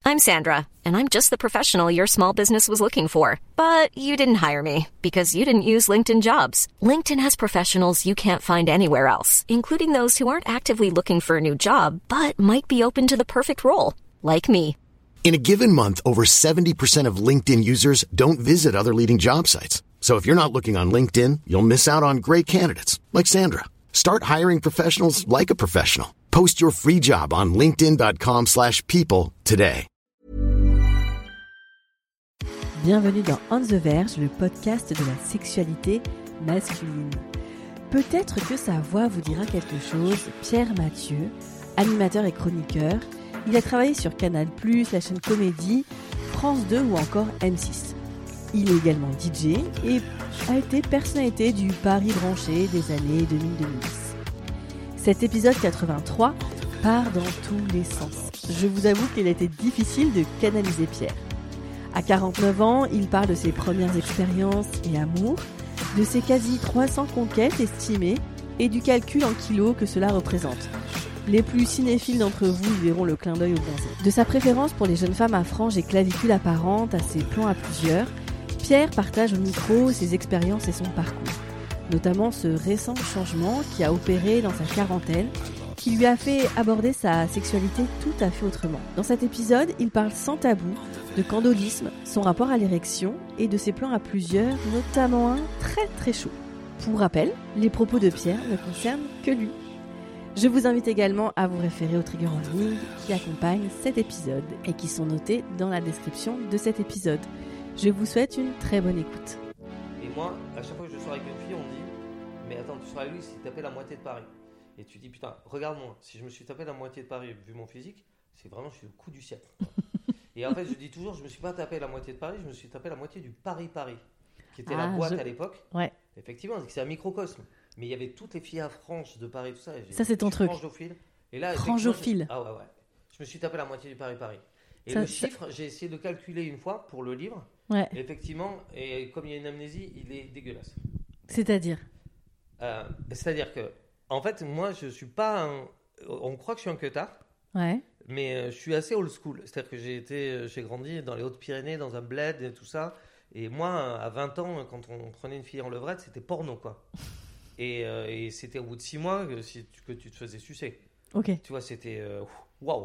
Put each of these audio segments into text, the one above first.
I'm Sandra, and I'm just the professional your small business was looking for. But you didn't hire me because you didn't use LinkedIn Jobs. LinkedIn has professionals you can't find anywhere else, including those who aren't actively looking for a new job, but might be open to the perfect role, like me. In a given month, over 70% of LinkedIn users don't visit other leading job sites. So if you're not looking on LinkedIn, you'll miss out on great candidates like Sandra. Start hiring professionals like a professional. Post your free job on linkedin.com/people today. Bienvenue dans On the Verge, le podcast de la sexualité masculine. Peut-être que sa voix vous dira quelque chose. Pierre Mathieu, animateur et chroniqueur. Il a travaillé sur Canal+, la chaîne Comédie, France 2 ou encore M6. Il est également DJ et a été personnalité du Paris branché des années 2000-2010. Cet épisode 83 part dans tous les sens. Je vous avoue qu'il a été difficile de canaliser Pierre. À 49 ans, il parle de ses premières expériences et amours, de ses quasi 300 conquêtes estimées et du calcul en kilos que cela représente. Les plus cinéphiles d'entre vous y verront le clin d'œil au bronzé. De sa préférence pour les jeunes femmes à franges et clavicules apparentes à ses plans à plusieurs, Pierre partage au micro ses expériences et son parcours. Notamment ce récent changement qui a opéré dans sa quarantaine, qui lui a fait aborder sa sexualité tout à fait autrement. Dans cet épisode, il parle sans tabou de candolisme, son rapport à l'érection et de ses plans à plusieurs, notamment un très très chaud. Pour rappel, les propos de Pierre ne concernent que lui. Je vous invite également à vous référer aux trigger warnings qui accompagnent cet épisode et qui sont notés dans la description de cet épisode. Je vous souhaite une très bonne écoute. Et moi, à chaque fois que je sors avec une fille, on me dit « Mais attends, tu seras avec lui si tu tapais la moitié de Paris. » Et tu dis « Putain, regarde-moi, si je me suis tapé la moitié de Paris, vu mon physique, c'est vraiment, je suis le coup du siècle. » Et en fait, je dis toujours, je me suis pas tapé la moitié de Paris, je me suis tapé la moitié du Paris-Paris, qui était la boîte à l'époque. Ouais. Effectivement, c'est un microcosme. Mais il y avait toutes les filles à franges de Paris, tout ça. Ça, c'est ton truc. Frangeophile. Et là, Frangeophile. Ah ouais. Je me suis tapé la moitié du Paris-Paris. Et ça, le chiffre, j'ai essayé de calculer une fois pour le livre. Ouais. Et effectivement, et comme il y a une amnésie, il est dégueulasse. C'est-à-dire C'est-à-dire que, en fait, moi, je suis pas un... On croit que je suis un queutard. Ouais. Mais je suis assez old school. C'est-à-dire que j'ai grandi dans les Hautes-Pyrénées, dans un bled et tout ça. Et moi, à 20 ans, quand on prenait une fille en levrette, c'était porno, quoi. Et c'était au bout de 6 mois que tu te faisais sucer. Ok. Tu vois, c'était waouh.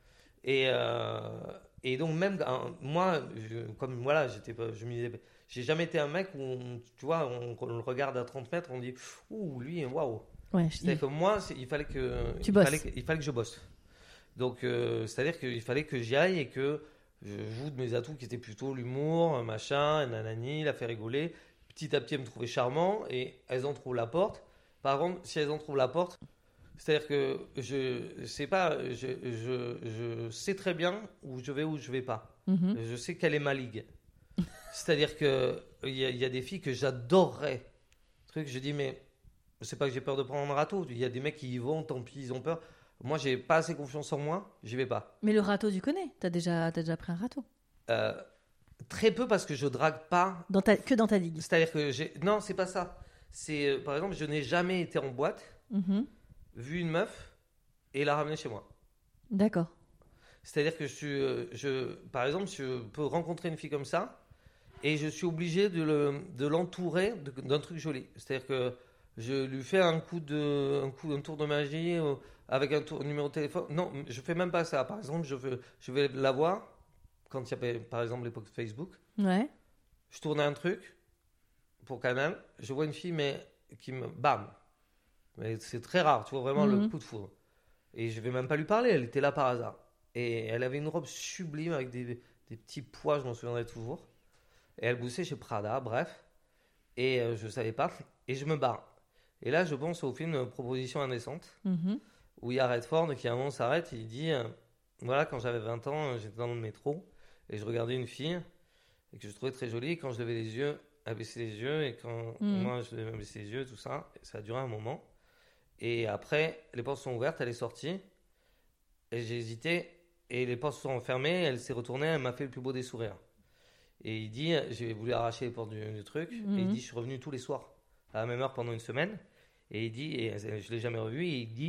Et donc même moi, comme voilà, je me disais, j'ai jamais été un mec où tu vois, on le regarde à 30 mètres, on dit ouh lui waouh. Ouais. C'est-à-dire que moi, il fallait que je bosse. Donc c'est-à-dire qu'il fallait que j'y aille et que je joue de mes atouts qui étaient plutôt l'humour, machin, nanani, la faire rigoler. Petit à petit, elles me trouvaient charmant et elles en trouvent la porte. Par contre, si elles en trouvent la porte, c'est-à-dire que je sais très bien où je vais pas. Mm-hmm. Je sais quelle est ma ligue. C'est-à-dire que il y a des filles que j'adorerais. Je dis mais c'est pas que j'ai peur de prendre un râteau. Il y a des mecs qui y vont, tant pis, ils ont peur. Moi, j'ai pas assez confiance en moi, j'y vais pas. Mais le râteau, tu connais. T'as déjà pris un râteau. Très peu parce que je drague pas. Que dans ta ligue. C'est-à-dire que non, c'est pas ça. C'est par exemple, je n'ai jamais été en boîte, vu une meuf et la ramener chez moi. D'accord. C'est-à-dire que par exemple, je peux rencontrer une fille comme ça et je suis obligé de l'entourer d'un truc joli. C'est-à-dire que je lui fais un tour de magie avec un numéro de téléphone. Non, je fais même pas ça. Par exemple, je vais la voir. Quand il y avait, par exemple, l'époque Facebook, ouais. Je tournais un truc pour Canal, je vois une fille, mais qui me... Bam. Mais c'est très rare, tu vois, vraiment le coup de foudre. Et je vais même pas lui parler, elle était là par hasard. Et elle avait une robe sublime avec des petits pois, je m'en souviendrai toujours. Et elle bossait chez Prada, bref. Et je savais pas, et je me barre. Et là, je pense au film Proposition indécente, où il y a Redford qui à un moment s'arrête, il dit... Voilà, quand j'avais 20 ans, j'étais dans le métro et je regardais une fille et que je trouvais très jolie. Et quand je levais les yeux, elle baissait les yeux. Et quand moi, je devais baisser les yeux, tout ça, ça a duré un moment. Et après, les portes sont ouvertes, elle est sortie. Et j'ai hésité. Et les portes sont fermées, elle s'est retournée, elle m'a fait le plus beau des sourires. Et il dit, j'ai voulu arracher les portes du truc. Et il dit, je suis revenu tous les soirs à la même heure pendant une semaine. Et il dit, et je ne l'ai jamais revu, et il dit...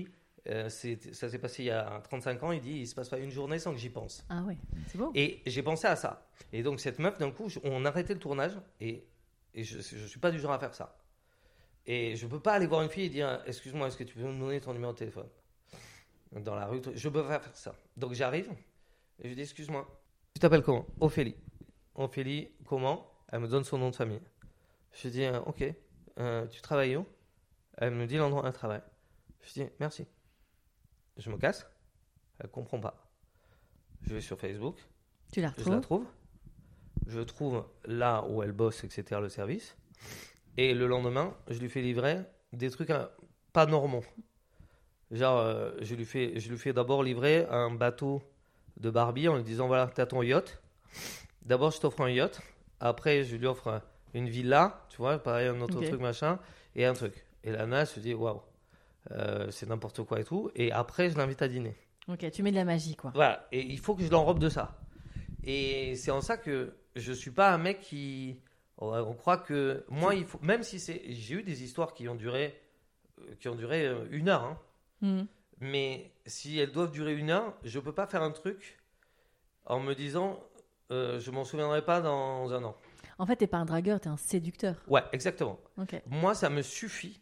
Ça s'est passé il y a 35 ans. Il dit, il se passe pas une journée sans que j'y pense. Ah ouais, c'est beau. Et j'ai pensé à ça. Et donc cette meuf, d'un coup, on arrêtait le tournage et je suis pas du genre à faire ça. Et je peux pas aller voir une fille et dire, excuse-moi, est-ce que tu peux me donner ton numéro de téléphone dans la rue? Je peux pas faire ça. Donc j'arrive et je dis, excuse-moi, tu t'appelles comment? Ophélie. Ophélie, comment? Elle me donne son nom de famille. Je dis, ok, tu travailles où? Elle me dit l'endroit où elle travaille. Je dis, merci. Je me casse. Elle comprend pas. Je vais sur Facebook. Tu la retrouves? Je la trouve. Je trouve là où elle bosse, etc., le service. Et le lendemain, je lui fais livrer des trucs pas normaux. Genre, je lui fais d'abord livrer un bateau de Barbie en lui disant, voilà, t'as ton yacht. D'abord, je t'offre un yacht. Après, je lui offre une villa, tu vois, pareil, un autre truc, machin, et un truc. Et la nana se dit, waouh, c'est n'importe quoi et tout. Et après, je l'invite à dîner. Ok, tu mets de la magie, quoi. Voilà, et il faut que je l'enrobe de ça. Et c'est en ça que je suis pas un mec qui... On croit que moi, il faut... Même si c'est... J'ai eu des histoires qui ont duré 1 heure, hein. Mais si elles doivent durer 1 heure, je peux pas faire un truc en me disant, je m'en souviendrai pas dans 1 an. En fait, t'es pas un dragueur, t'es un séducteur. Ouais, exactement. Ok. Moi, ça me suffit.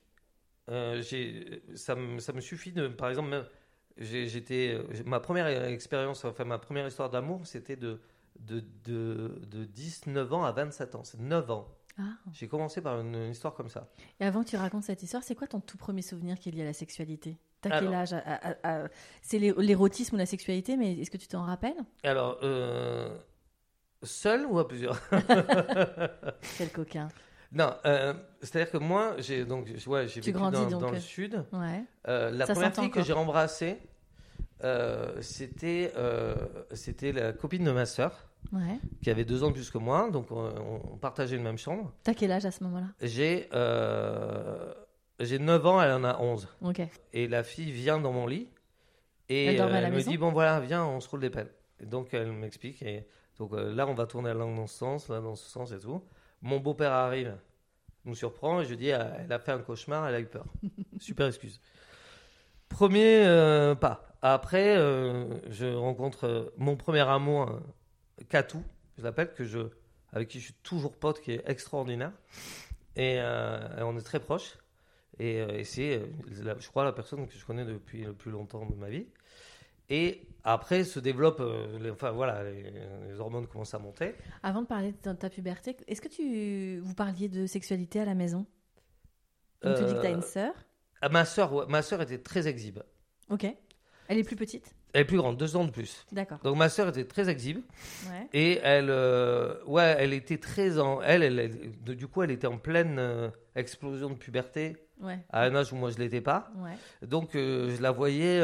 Ça me suffit de, par exemple, ma première expérience, enfin ma première histoire d'amour, c'était de 19 ans à 27 ans. C'est 9 ans. Ah. J'ai commencé par une histoire comme ça. Et avant que tu racontes cette histoire, c'est quoi ton tout premier souvenir qui est lié à la sexualité? T'as quel âge? C'est l'érotisme ou la sexualité, mais est-ce que tu t'en rappelles? Alors, seul ou à plusieurs? Quel coquin. Non, c'est-à-dire que moi, j'ai vécu dans le sud. Ouais. La première fille que j'ai embrassée, c'était la copine de ma sœur, qui avait 2 ans de plus que moi, donc on partageait une même chambre. T'as quel âge à ce moment-là? J'ai 9 ans, elle en a 11. Ok. Et la fille vient dans mon lit et elle me dit, bon voilà, viens, on se roule des pelles. Et donc elle m'explique, et donc là on va tourner la langue dans ce sens, là dans ce sens et tout. Mon beau-père arrive, me surprend et je dis, elle a fait un cauchemar, elle a eu peur. Super excuse. Premier pas. Après, je rencontre mon premier amour, Katou, je l'appelle, avec qui je suis toujours pote, qui est extraordinaire. Et on est très proches. Et c'est, je crois, la personne que je connais depuis le plus longtemps de ma vie. Et après se développent, les hormones commencent à monter. Avant de parler de ta puberté, est-ce que vous parliez de sexualité à la maison? Donc tu dis que tu as une sœur. Ma sœur était très exhibe. Ok. Elle est plus petite? Elle est plus grande, 2 ans de plus. D'accord. Donc ma sœur était très exhibe. Ouais. Et elle était très du coup, elle était en pleine explosion de puberté. Ouais. À un âge où moi je l'étais pas. Ouais. Donc je la voyais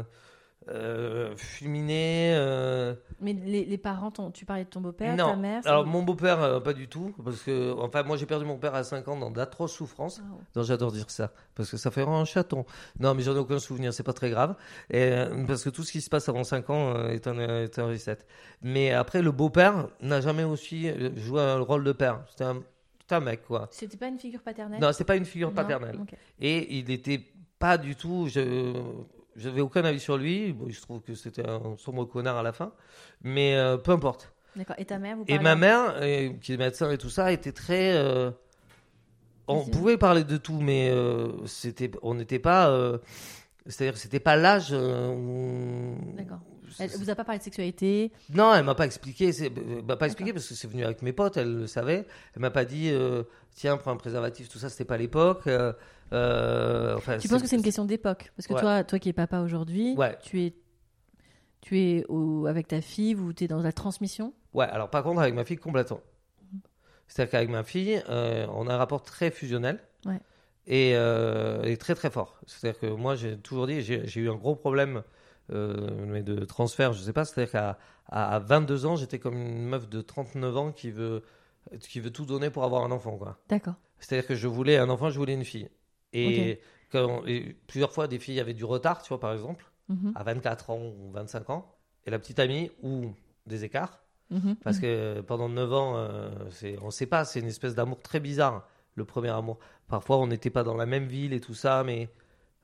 fulminer. Mais les parents, tu parlais de ton beau-père, non. ta mère? Alors mon beau-père, pas du tout, parce que moi j'ai perdu mon père à 5 ans dans d'atroces souffrances. Oh. Donc j'adore dire ça, parce que ça fait vraiment un chaton. Non, mais j'en ai aucun souvenir, c'est pas très grave, parce que tout ce qui se passe avant 5 ans est un reset. Mais après, le beau-père n'a jamais aussi joué un rôle de père. C'était un mec, quoi. C'était pas une figure paternelle? Non, c'est pas une figure paternelle. Okay. Et il n'était pas du tout. J'avais aucun avis sur lui. Bon, je trouve que c'était un sombre connard à la fin. Mais peu importe. D'accord. Et ta mère, vous parlez? Et ma mère, qui est médecin et tout ça, était très. On pouvait parler de tout, mais on n'était pas. C'est-à-dire que c'était pas l'âge où... D'accord. Elle vous a pas parlé de sexualité? Non, elle m'a pas expliqué. Elle m'a pas expliqué parce que c'est venu avec mes potes, elle le savait. Elle m'a pas dit, tiens, prends un préservatif, tout ça, c'était pas l'époque. Tu penses que c'est une question d'époque? Parce que toi qui es papa aujourd'hui, tu es avec ta fille, tu es dans la transmission? Ouais, alors par contre, avec ma fille, complètement. C'est-à-dire qu'avec ma fille, on a un rapport très fusionnel. Ouais. Et très très fort. C'est-à-dire que moi, j'ai toujours dit, j'ai eu un gros problème mais de transfert, je sais pas. C'est-à-dire qu'à 22 ans, j'étais comme une meuf de 39 ans qui veut tout donner pour avoir un enfant, quoi. D'accord. C'est-à-dire que je voulais un enfant, je voulais une fille. Et, et plusieurs fois, des filles avaient du retard, tu vois, par exemple, à 24 ans ou 25 ans. Et la petite amie, ou des écarts. Parce que pendant 9 ans, on sait pas, c'est une espèce d'amour très bizarre, le premier amour. Parfois, on n'était pas dans la même ville et tout ça, mais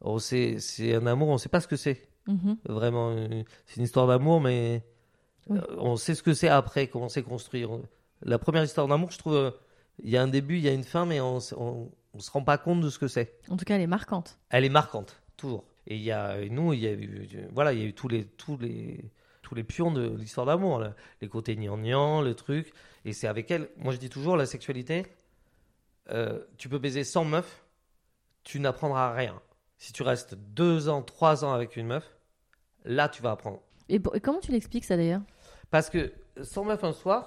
c'est un amour, on sait pas ce que c'est. Vraiment, c'est une histoire d'amour, mais on sait ce que c'est après, comment c'est construit. La première histoire d'amour, je trouve, il y a un début, il y a une fin, mais on se rend pas compte de ce que c'est. En tout cas, elle est marquante. Elle est marquante, toujours. Et il y a eu tous les pions de l'histoire d'amour, là. Les côtés gnangnan, le truc. Et c'est avec elle, moi je dis toujours, la sexualité, tu peux baiser 100 meufs, tu n'apprendras rien. Si tu restes 2 ans, 3 ans avec une meuf, là tu vas apprendre. Et comment tu l'expliques ça d'ailleurs ? Parce que 100 meufs un soir,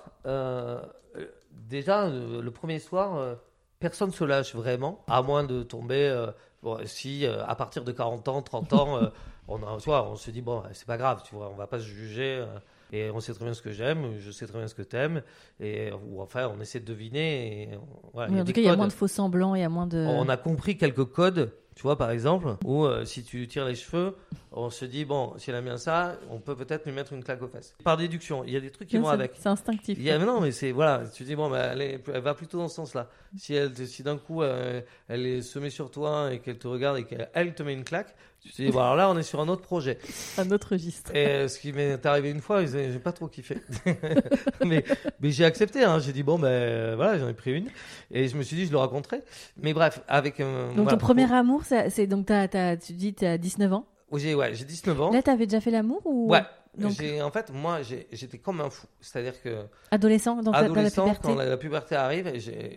déjà le premier soir, personne ne se lâche vraiment, à moins de tomber, à partir de 40 ans, 30 ans, on se dit, bon, c'est pas grave, tu vois, on va pas se juger. Et on sait très bien ce que j'aime, je sais très bien ce que t'aimes, ou enfin on essaie de deviner. Et, voilà, en tout cas, il y a moins de faux semblants, il y a moins de... On a compris quelques codes, tu vois, par exemple, où si tu tires les cheveux, on se dit, bon, si elle aime bien ça, on peut peut-être lui mettre une claque aux fesses. Par déduction, il y a des trucs qui vont avec. C'est instinctif. Mais non, mais c'est, voilà, tu dis, bon, bah, elle va plutôt dans ce sens-là. Si d'un coup, elle se met sur toi et qu'elle te regarde et qu'elle te met une claque, tu te dis, bon, alors là, on est sur un autre projet. Un autre registre. Et ce qui m'est arrivé une fois, j'ai pas trop kiffé. mais j'ai accepté, hein. J'ai dit, bon, ben voilà, j'en ai pris une. Et je me suis dit, je le raconterai. Mais bref, avec. Donc, ton premier amour, c'est donc, tu dis, t'as 19 ans ? J'ai 19 ans. Là, t'avais déjà fait l'amour ou... Ouais. Donc... En fait, moi, j'étais comme un fou. C'est-à-dire que. Adolescent, donc adolescent, la puberté. quand la puberté arrive,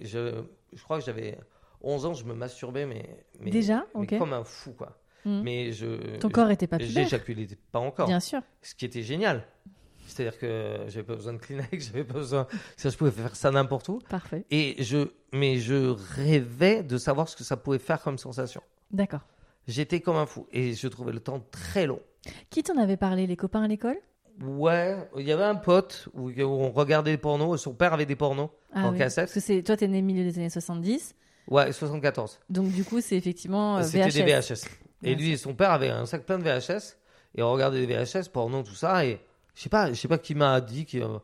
je crois que j'avais 11 ans, je me masturbais, mais déjà, mais comme un fou, quoi. Mais ton corps était pas pubère. J'éjaculais pas encore. Bien sûr. Ce qui était génial. C'est-à-dire que j'avais pas besoin de Kleenex, j'avais pas besoin. Je pouvais faire ça n'importe où. Parfait. Mais je rêvais de savoir ce que ça pouvait faire comme sensation. D'accord. J'étais comme un fou et je trouvais le temps très long. Qui t'en avait parlé, les copains à l'école ? Ouais, il y avait un pote où on regardait des pornos. Son père avait des pornos en cassette. Parce que toi, t'es né au milieu des années 70. Ouais, 74. Donc du coup, c'est effectivement VHS. C'était des VHS. Et lui et son père avaient un sac plein de VHS et on regardait des VHS, porno, tout ça. Et je sais pas qui m'a dit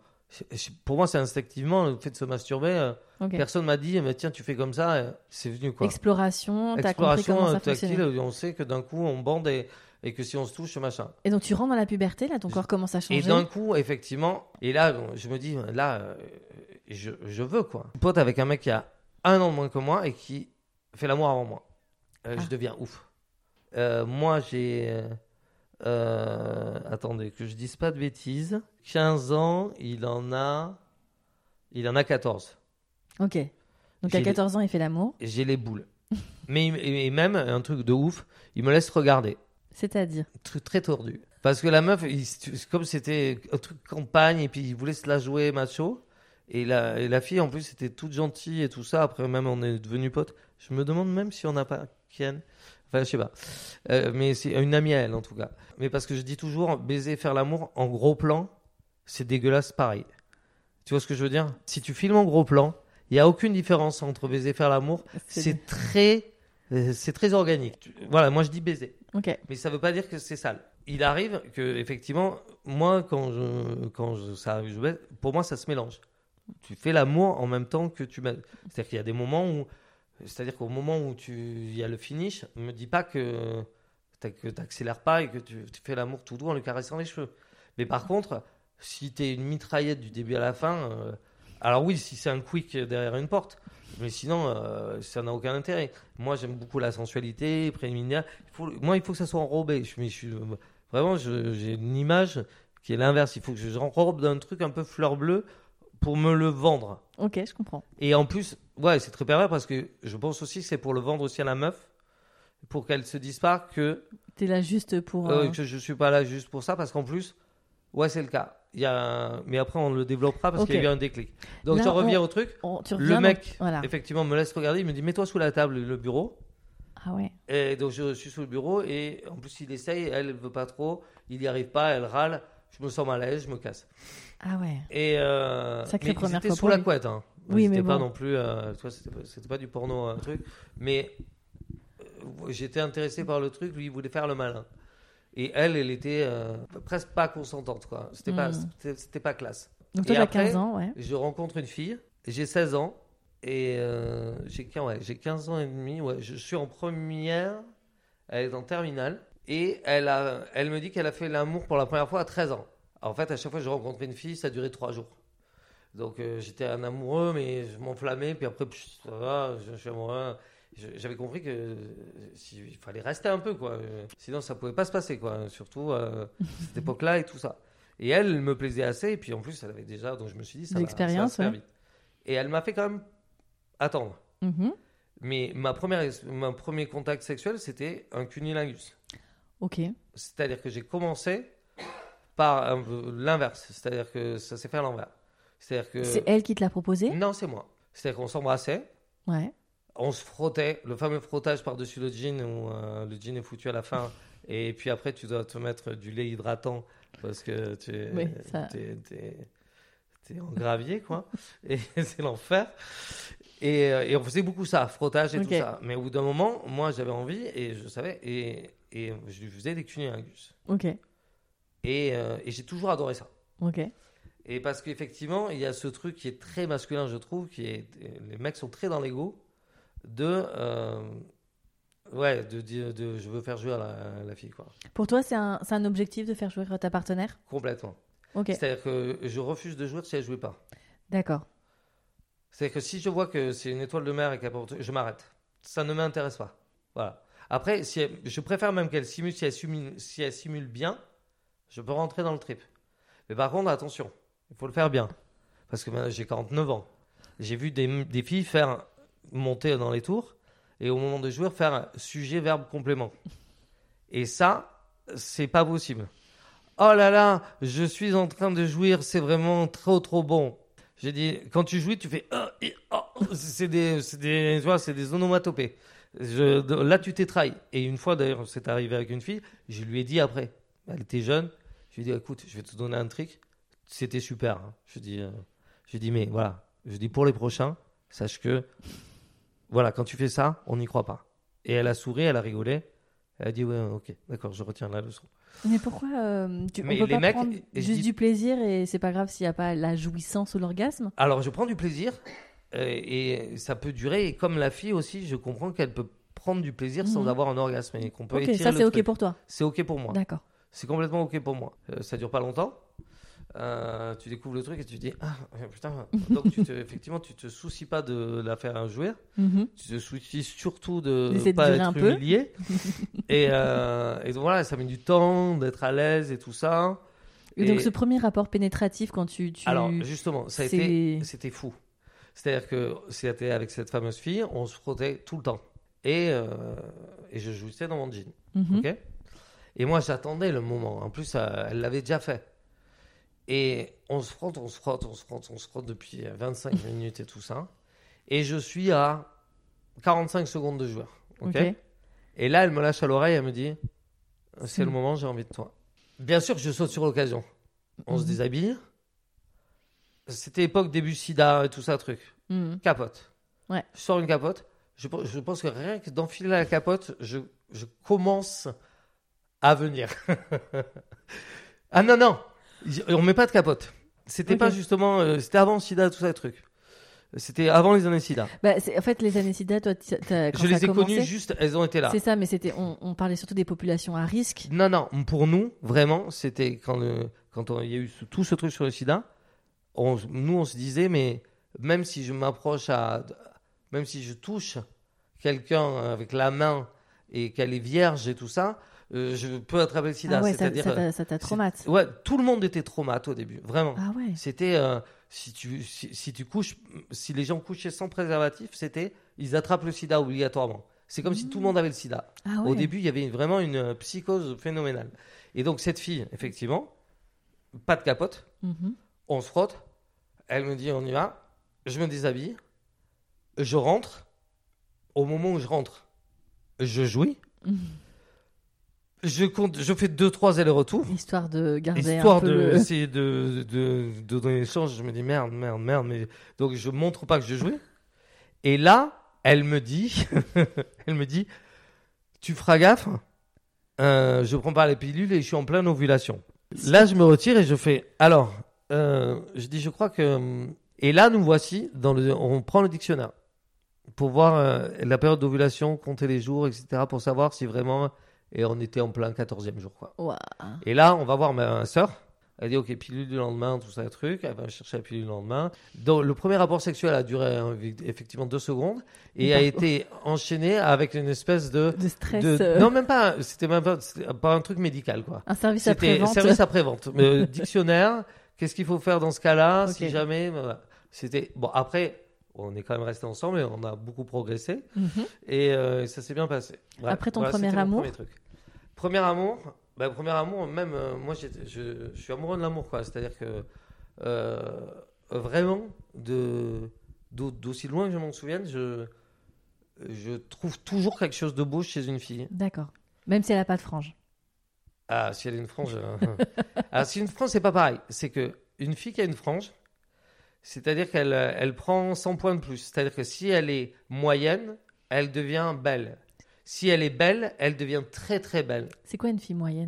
pour moi, c'est instinctivement le fait de se masturber. Personne m'a dit, mais tiens, tu fais comme ça. C'est venu quoi. Exploration, t'as compris comment ça tactile, on sait que d'un coup, on bande et que si on se touche, machin. Et donc, tu rentres dans la puberté, là, ton corps commence à changer. Et d'un coup, effectivement, et là, je me dis, là, je veux quoi. Un pote avec un mec qui a 1 an de moins que moi et qui fait l'amour avant moi. Je deviens ouf. Moi, j'ai... attendez, que je dise pas de bêtises. 15 ans, il en a 14. Ok. Donc à 14 ans, il fait l'amour. J'ai les boules. Mais même, un truc de ouf, il me laisse regarder. C'est-à-dire ? Un truc très tordu. Parce que la meuf, comme c'était un truc campagne, et puis il voulait se la jouer macho. Et la fille, en plus, c'était toute gentille et tout ça. Après, même, on est devenus potes. Je me demande même si on n'a pas Ken. Enfin, je sais pas. Mais c'est une amie à elle, en tout cas. Mais parce que je dis toujours, baiser, faire l'amour en gros plan, c'est dégueulasse pareil. Tu vois ce que je veux dire ? Si tu filmes en gros plan, il n'y a aucune différence entre baiser et faire l'amour. C'est très organique. Voilà, moi je dis baiser. Okay. Mais ça ne veut pas dire que c'est sale. Il arrive que, effectivement, moi, quand ça arrive, je baise, pour moi, ça se mélange. Tu fais l'amour en même temps que tu baises. C'est-à-dire qu'il y a des moments où... C'est-à-dire qu'au moment où il y a le finish, ne me dis pas que tu n'accélères pas et que tu fais l'amour tout doux en lui caressant les cheveux. Mais par contre, si tu es une mitraillette du début à la fin, alors oui, si c'est un quick derrière une porte, mais sinon, ça n'a aucun intérêt. Moi, j'aime beaucoup la sensualité préliminaire. Il faut que ça soit enrobé. Vraiment, j'ai une image qui est l'inverse. Il faut que je enrobe d'un truc un peu fleur bleue pour me le vendre. Ok, je comprends. Et en plus, ouais, c'est très pervers parce que je pense aussi que c'est pour le vendre aussi à la meuf, pour qu'elle se dise pas que... T'es là juste pour... que je suis pas là juste pour ça, parce qu'en plus, ouais, c'est le cas. Mais après, on le développera parce qu'il y a eu un déclic. Donc, je reviens au truc. Le mec, effectivement, me laisse regarder. Il me dit, mets-toi sous la table, le bureau. Ah ouais. Et donc, je suis sous le bureau et en plus, il essaye. Elle ne veut pas trop. Il n'y arrive pas. Elle râle. Je me sens mal à l'aise. Je me casse. Ah ouais. Et sacrée première fois. C'était sous la couette. Hein. Oui, c'était mais pas bon. non plus. C'était pas du porno, un truc. Mais j'étais intéressé par le truc. Lui, il voulait faire le malin. Et elle était presque pas consentante, quoi. C'était pas classe. Donc toi, t'as 15 ans, ouais. Je rencontre une fille, j'ai 16 ans, et j'ai 15 ans et demi, ouais. Je suis en première, Elle est en terminale. Et elle me dit qu'elle a fait l'amour pour la première fois à 13 ans. Alors, en fait, à chaque fois que je rencontrais une fille, ça durait 3 jours. Donc, j'étais un amoureux, mais je m'enflammais. Puis après, ça va, je suis amoureux. J'avais compris il fallait rester un peu, quoi. Sinon, ça pouvait pas se passer, quoi. Surtout à cette époque-là et tout ça. Et elle me plaisait assez. Et puis, en plus, elle avait déjà... Donc, je me suis dit, ça va se faire vite. Et elle m'a fait quand même attendre. Mm-hmm. Mais mon premier contact sexuel, c'était un cunnilingus. Ok. C'est-à-dire que j'ai commencé par l'inverse. C'est-à-dire que ça s'est fait à l'envers. C'est-à-dire que... C'est elle qui te l'a proposé ? Non, c'est moi. C'est-à-dire qu'on s'embrassait. Ouais. On se frottait. Le fameux frottage par-dessus le jean où le jean est foutu à la fin. Et puis après, tu dois te mettre du lait hydratant parce que t'es en gravier, quoi. Et c'est l'enfer. Et on faisait beaucoup ça, frottage et tout ça. Mais au bout d'un moment, moi, j'avais envie et je savais. Et je lui faisais des cunnilingus. Ok. Et j'ai toujours adoré ça. Ok. Et parce qu'effectivement, il y a ce truc qui est très masculin, je trouve, les mecs sont très dans l'ego de je veux faire jouer à la fille, quoi. Pour toi, c'est un objectif de faire jouer ta partenaire ? Complètement. Ok. C'est-à-dire que je refuse de jouer si elle ne jouait pas. D'accord. C'est-à-dire que si je vois que c'est une étoile de mer et qu'elle porte, je m'arrête. Ça ne m'intéresse pas. Voilà. Après, je préfère même qu'elle simule, si elle simule bien, je peux rentrer dans le trip. Mais par contre, attention, il faut le faire bien. Parce que maintenant, j'ai 49 ans. J'ai vu des filles faire monter dans les tours et au moment de jouer, faire sujet, verbe, complément. Et ça, c'est pas possible. Oh là là, je suis en train de jouir, c'est vraiment trop trop bon. J'ai dit, quand tu jouis, tu fais c'est des onomatopées. Là, tu t'es trahi. Et une fois, d'ailleurs, c'est arrivé avec une fille, je lui ai dit après, elle était jeune, je lui ai dit, écoute, je vais te donner un trick. C'était super. Hein. Je dis, mais voilà, je dis pour les prochains, sache que, voilà, quand tu fais ça, on n'y croit pas. Et elle a souri, elle a rigolé. Elle a dit, ouais, ok, d'accord, je retiens la leçon. Mais pourquoi on peut pas prendre juste du plaisir et c'est pas grave s'il n'y a pas la jouissance ou l'orgasme ? Alors, je prends du plaisir et ça peut durer. Et comme la fille aussi, je comprends qu'elle peut prendre du plaisir sans avoir un orgasme. Et qu'on peut étirer ça, c'est le ok truc. pour toi ? C'est ok pour moi. D'accord. C'est complètement ok pour moi. Ça dure pas longtemps. Tu découvres le truc et tu te dis putain. Donc effectivement tu te soucies pas de la faire jouir. Mm-hmm. Tu te soucies surtout de pas être humilié. et donc voilà, ça met du temps d'être à l'aise et tout ça. Et donc ce premier rapport pénétratif quand tu... Alors justement, c'était fou. C'est-à-dire que c'était avec cette fameuse fille, on se frottait tout le temps et je jouissais dans mon jean. Mm-hmm. Ok. Et moi j'attendais le moment. En plus elle l'avait déjà fait. Et on se frotte depuis 25 minutes et tout ça. Et je suis à 45 secondes de joueur. Okay. Et là, elle me lâche à l'oreille, elle me dit, c'est le moment, j'ai envie de toi. Bien sûr que je saute sur l'occasion. On se déshabille. C'était époque début sida et tout ça, truc. Capote. Ouais. Je sors une capote. Je pense que rien que d'enfiler la capote, je commence à venir. Ah non on met pas de capote. C'était pas justement... c'était avant le sida, tout ça, le truc. C'était avant les années sida. En fait, les années sida, toi, je les ai connues juste, elles ont été là. C'est ça, mais on parlait surtout des populations à risque. Non, pour nous, vraiment, c'était quand il y a eu tout ce truc sur le sida, on se disait, mais même si je même si je touche quelqu'un avec la main et qu'elle est vierge et tout ça, je peux attraper le sida. Ah ouais, c'est-à-dire, ça t'a traumate. Ouais, tout le monde était traumate au début, vraiment. Ah ouais. C'était si tu couches, si les gens couchaient sans préservatif, ils attrapent le sida obligatoirement. C'est comme si tout le monde avait le sida. Ah ouais. Au début, il y avait vraiment une psychose phénoménale. Et donc cette fille, effectivement, pas de capote, on se frotte. Elle me dit on y va. Je me déshabille. Je rentre. Au moment où je rentre, je jouis. Je fais 2-3 allers-retours. Histoire de garder un peu essayer de donner les chances. Je me dis merde. Mais... Donc je montre pas que je jouais. Et là, elle me dit, tu feras gaffe. Je prends pas les pilules et je suis en pleine ovulation. Là, je me retire et je fais. Alors, je dis, je crois que. Et là, nous voici on prend le dictionnaire. pour voir la période d'ovulation, compter les jours, etc. pour savoir si vraiment... Et on était en plein 14e jour, quoi. Wow. Et là, on va voir ma sœur. Elle dit, OK, pilule du lendemain, tout ça, le truc. Elle va chercher la pilule du lendemain. Donc, le premier rapport sexuel a duré effectivement 2 secondes et a été enchaîné avec une espèce de stress. Non, même pas. C'était pas un truc médical, quoi. Un service C'était après-vente. service après-vente. Dictionnaire. Qu'est-ce qu'il faut faire dans ce cas-là, si jamais. Voilà. C'était bon. Après, on est quand même restés ensemble et on a beaucoup progressé. Et ça s'est bien passé. Voilà. Après ton premier amour. Premier amour, même moi, je suis amoureux de l'amour, quoi. C'est-à-dire que vraiment, d'aussi loin que je m'en souvienne, je trouve toujours quelque chose de beau chez une fille. D'accord. Même si elle n'a pas de frange. Ah, si elle a une frange. Alors, si une frange, c'est pas pareil. C'est que une fille qui a une frange, c'est-à-dire qu'elle prend 100 points de plus. C'est-à-dire que si elle est moyenne, elle devient belle. Si elle est belle, elle devient très très belle. C'est quoi une fille moyenne ?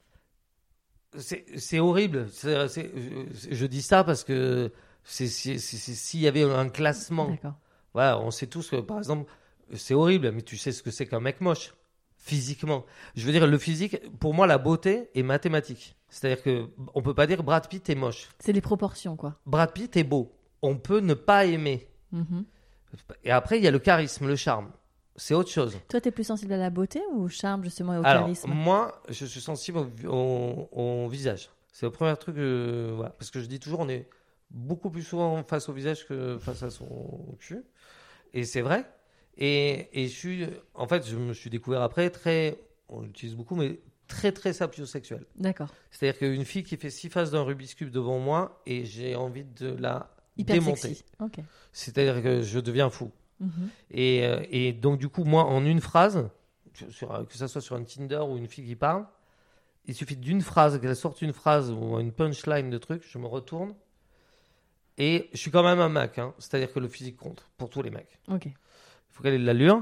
C'est horrible. Je dis ça parce que s'il y avait un classement. D'accord. Voilà, on sait tous que, par exemple, c'est horrible, mais tu sais ce que c'est qu'un mec moche, physiquement. Je veux dire, le physique, pour moi, la beauté est mathématique. C'est-à-dire qu'on ne peut pas dire Brad Pitt est moche. C'est les proportions, quoi. Brad Pitt est beau. On peut ne pas aimer. Et après, il y a le charisme, le charme. C'est autre chose. Toi, tu es plus sensible à la beauté ou au charme, justement, et au Alors, charisme ? moi, je suis sensible au visage. C'est le premier truc. Voilà. Parce que je dis toujours, on est beaucoup plus souvent face au visage que face à son cul. Et c'est vrai. Et en fait, je me suis découvert après on l'utilise beaucoup, mais très, très sapiosexuel. D'accord. C'est-à-dire qu'une fille qui fait 6 faces d'un Rubik's Cube devant moi et j'ai envie de la Hyper démonter. sexy. Okay. C'est-à-dire que je deviens fou. Et donc, du coup, moi, en une phrase, que ça soit sur un Tinder ou une fille qui parle, il suffit d'une phrase, qu'elle sorte une phrase ou une punchline de truc, je me retourne et je suis quand même un mec. Hein. C'est-à-dire que le physique compte pour tous les mecs. Ok. Il faut qu'elle ait de l'allure,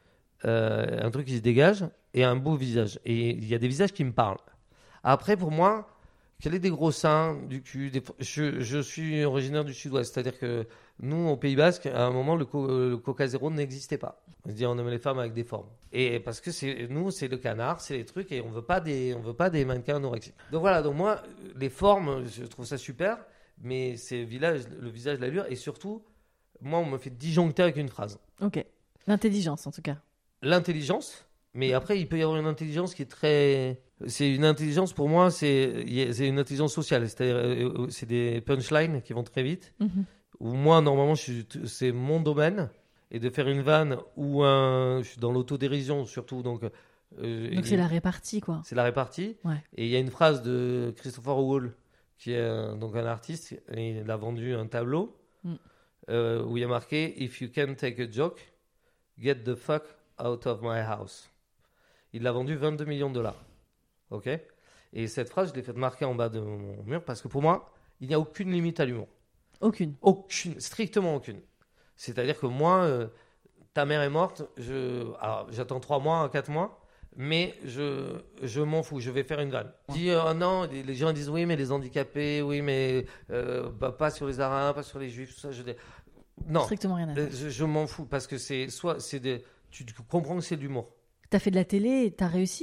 un truc qui se dégage et un beau visage. Et il y a des visages qui me parlent. Après, pour moi, qu'elle ait des gros seins, du cul, je suis originaire du Sud-Ouest. C'est-à-dire que nous, au Pays Basque, à un moment, le Coca Zéro n'existait pas. On se dit, on aime les femmes avec des formes. Et parce que nous, c'est le canard, c'est les trucs, et on veut pas des mannequins anorexiques. Donc voilà, donc moi, les formes, je trouve ça super, mais c'est le visage, l'allure, et surtout, moi, on me fait disjoncter avec une phrase. Ok. L'intelligence, en tout cas. L'intelligence, mais après, il peut y avoir une intelligence qui est très... C'est une intelligence, pour moi, c'est une intelligence sociale. C'est-à-dire, c'est des punchlines qui vont très vite. Où moi, normalement, c'est mon domaine. Et de faire une vanne ou je suis dans l'autodérision, surtout. Donc c'est la répartie, quoi. C'est la répartie. Ouais. Et il y a une phrase de Christopher Wall, qui est donc un artiste. Et il a vendu un tableau où il y a marqué « If you can take a joke, get the fuck out of my house ». Il l'a vendu 22 millions de dollars. Ok. Et cette phrase, je l'ai fait marquer en bas de mon mur parce que pour moi, il n'y a aucune limite à l'humour. Aucune, strictement aucune. C'est-à-dire que moi, ta mère est morte, alors, j'attends 3 mois, 4 mois, mais je m'en fous, je vais faire une vanne. Je dis, oh non, les gens disent, oui, mais les handicapés, oui, mais pas sur les Arabes, pas sur les Juifs, tout ça. Non, strictement rien à faire. Je m'en fous parce que tu comprends que c'est de l'humour. T'as fait de la télé, t'as réussi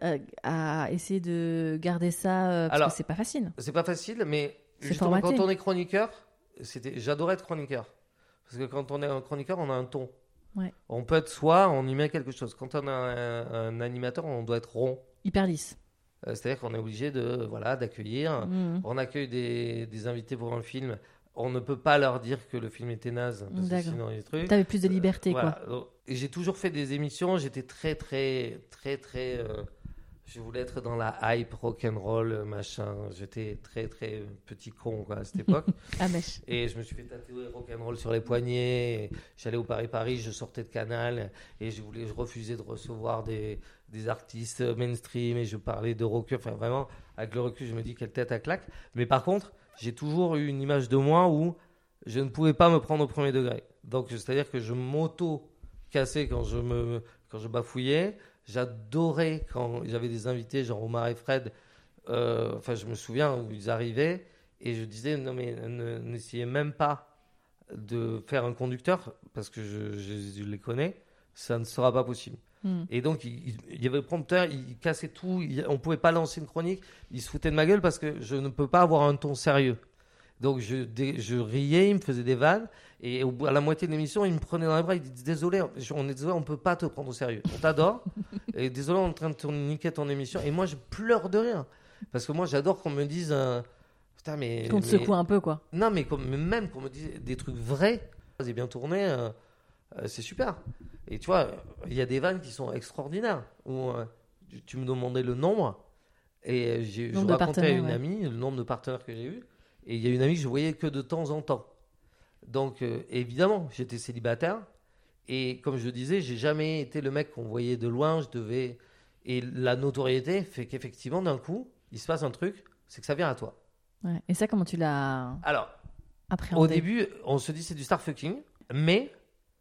à essayer de garder ça parce que c'est pas facile. C'est pas facile, mais justement, formaté. quand on est chroniqueur, j'adorais être chroniqueur. Parce que quand on est un chroniqueur, on a un ton. Ouais. On peut être on y met quelque chose. Quand on a un animateur, on doit être rond. Hyper lisse. C'est-à-dire qu'on est obligé d'accueillir. On accueille des invités pour un film. On ne peut pas leur dire que le film était naze. Parce que sinon, il y a des trucs. T'avais plus de liberté, voilà. quoi. Et j'ai toujours fait des émissions. J'étais très, très, très, très... je voulais être dans la hype, rock'n'roll, machin. J'étais très, très petit con, quoi, à cette époque. Ah, mèche. Et je me suis fait tatouer rock'n'roll sur les poignets. Et j'allais au Paris, je sortais de Canal. Et je refusais de recevoir des artistes mainstream. Et je parlais de rockers. Enfin, vraiment, avec le recul, je me dis quelle tête à claque. Mais par contre, j'ai toujours eu une image de moi où je ne pouvais pas me prendre au premier degré. Donc, c'est-à-dire que je m'auto-cassais quand je bafouillais. J'adorais quand j'avais des invités, genre Omar et Fred. Je me souviens où ils arrivaient et je disais, non mais n'essayez même pas de faire un conducteur, parce que je les connais, ça ne sera pas possible. Et donc, il y avait le prompteur, il cassait tout, on ne pouvait pas lancer une chronique, il se foutait de ma gueule parce que je ne peux pas avoir un ton sérieux. Donc, je riais, il me faisait des vannes, et à la moitié de l'émission, il me prenait dans les bras, il dit « Désolé, on est désolé, on ne peut pas te prendre au sérieux. On t'adore, et désolé, on est en train de te niquer ton émission. » Et moi, je pleure de rire, parce que moi, j'adore qu'on me dise putain, mais... Qu'on te secoue un peu, quoi. Non, mais même qu'on me dise des trucs vrais, c'est bien tourné, c'est super. Et tu vois, il y a des vannes qui sont extraordinaires, où tu me demandais le nombre, et je racontais à une amie le nombre de partenaires que j'ai eu, et il y a une amie que je voyais que de temps en temps. Donc, évidemment, j'étais célibataire, et comme je disais, j'ai jamais été le mec qu'on voyait de loin, et la notoriété fait qu'effectivement, d'un coup, il se passe un truc, c'est que ça vient à toi. Ouais. Et ça, comment tu l'as appréhendé ? Au début, on se dit c'est du starfucking, mais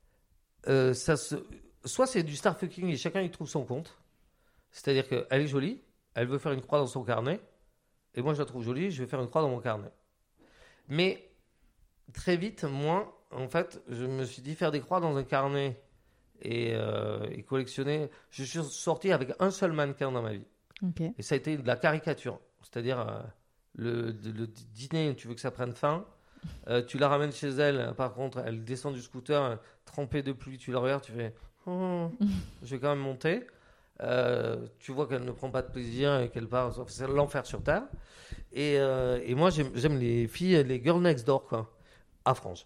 soit c'est du starfucking et chacun y trouve son compte. C'est-à-dire qu'elle est jolie, elle veut faire une croix dans son carnet, et moi je la trouve jolie, je vais faire une croix dans mon carnet. Mais très vite, moi, en fait, je me suis dit faire des croix dans un carnet et collectionner. Je suis sorti avec un seul mannequin dans ma vie. Okay. Et ça a été de la caricature. C'est-à-dire le dîner, tu veux que ça prenne fin. Tu la ramènes chez elle, par contre, elle descend du scooter, trempée de pluie, tu la regardes, tu fais je vais quand même monter. Tu vois qu'elle ne prend pas de plaisir et qu'elle part, c'est l'enfer sur terre. Et moi, j'aime les filles, les girls next door, quoi, à franges.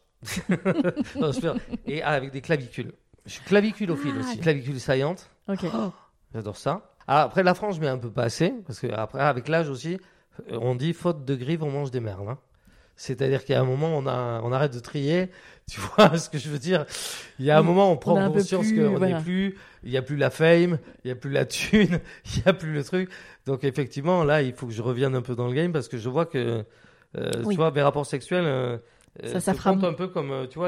Et avec des clavicules. Je suis claviculophile aussi, clavicule saillante. Okay. J'adore ça. Alors, après, la frange, mais un peu pas assez, parce qu'après, avec l'âge aussi, on dit faute de grive, on mange des merles. Hein. C'est-à-dire qu'il y a un moment, on arrête de trier. Tu vois ce que je veux dire ? Il y a un moment, on prend conscience qu'on n'est plus, il n'y a plus la fame, il n'y a plus la thune, il n'y a plus le truc. Donc, effectivement, là, il faut que je revienne un peu dans le game parce que je vois que, tu vois, mes rapports sexuels, ça compte un peu comme, tu vois,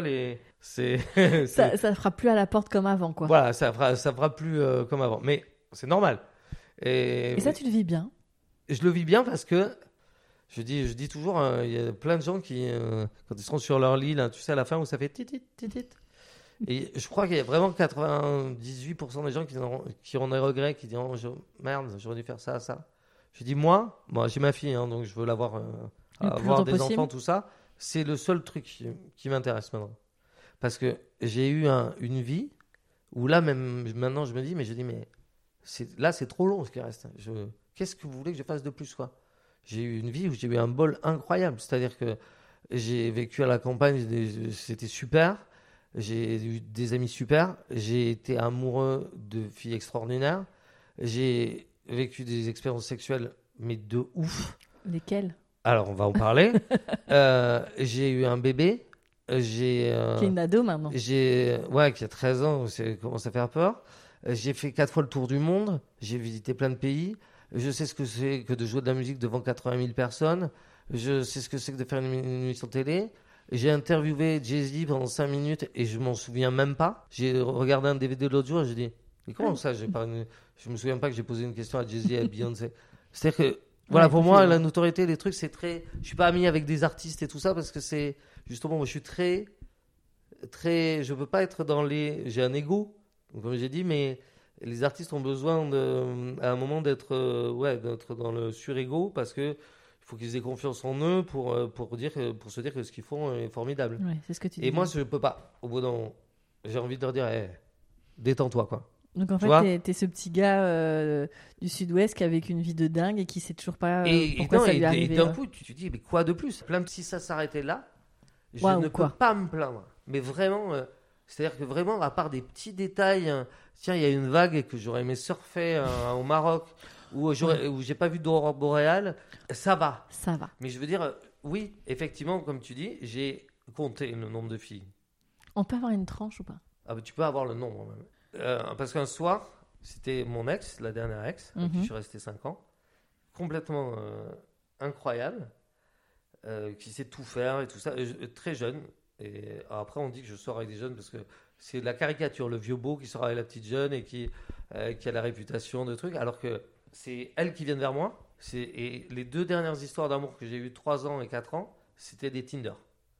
ça fera plus à la porte comme avant, quoi. Voilà, ça fera plus comme avant. Mais c'est normal. Et ça, tu le vis bien ? Je le vis bien parce que je dis toujours, il y a plein de gens qui, quand ils seront sur leur lit, là, tu sais, à la fin où ça fait titit, titit. Et je crois qu'il y a vraiment 98% des gens qui auront des regrets, qui diront merde, j'aurais dû faire ça, ça. Je dis moi, j'ai ma fille, hein, donc je veux l'avoir, avoir des enfants, tout ça. C'est le seul truc qui m'intéresse maintenant. Parce que j'ai eu une vie où là, même maintenant, je me dis, mais là, c'est trop long ce qui reste. Qu'est-ce que vous voulez que je fasse de plus, quoi ? J'ai eu une vie où j'ai eu un bol incroyable. C'est-à-dire que j'ai vécu à la campagne, c'était super. J'ai eu des amis super. J'ai été amoureux de filles extraordinaires. J'ai vécu des expériences sexuelles, mais de ouf. Lesquelles ? Alors, on va en parler. J'ai eu un bébé. Qui est une ado maintenant. Qui a 13 ans. Ça commence à faire peur. J'ai fait 4 fois le tour du monde. J'ai visité plein de pays. Je sais ce que c'est que de jouer de la musique devant 80 000 personnes. Je sais ce que c'est que de faire une émission télé. J'ai interviewé Jay-Z pendant 5 minutes et je m'en souviens même pas. J'ai regardé un DVD l'autre jour et j'ai dit mais comment ça je me souviens pas que j'ai posé une question à Jay-Z et à Beyoncé. C'est-à-dire que voilà, pour moi la notoriété, les trucs, c'est très... Je suis pas ami avec des artistes et tout ça parce que c'est... Justement, moi je suis très... Je peux pas être dans les... J'ai un ego, comme j'ai dit, mais... Les artistes ont besoin à un moment d'être dans le sur-ego parce que il faut qu'ils aient confiance en eux pour se dire que ce qu'ils font est formidable. Ouais, c'est ce que tu dis. Et moi, je peux pas. Au bout d'un moment, j'ai envie de leur dire, détends-toi, quoi. Donc en fait, t'es ce petit gars du Sud-Ouest qui a vécu une vie de dingue et qui sait toujours pas pourquoi ça lui est arrivé. Et d'un coup, tu te dis, mais quoi de plus ? Si ça s'arrêtait là, je ne peux pas me plaindre. Mais vraiment... C'est-à-dire que vraiment, à part des petits détails, tiens, il y a une vague que j'aurais aimé surfer au Maroc, où j'ai pas vu d'aurore boréale, ça va. Ça va. Mais je veux dire, oui, effectivement, comme tu dis, j'ai compté le nombre de filles. On peut avoir une tranche ou pas ? Tu peux avoir le nombre même. Parce qu'un soir, c'était mon ex, la dernière ex, avec qui je suis resté 5 ans, complètement incroyable, qui sait tout faire et tout ça, très jeune. Et après, on dit que je sors avec des jeunes parce que c'est de la caricature, le vieux beau qui sort avec la petite jeune et qui a la réputation de trucs, alors que c'est elles qui viennent vers moi. Et les 2 dernières histoires d'amour que j'ai eues, 3 ans et 4 ans, c'était des Tinder.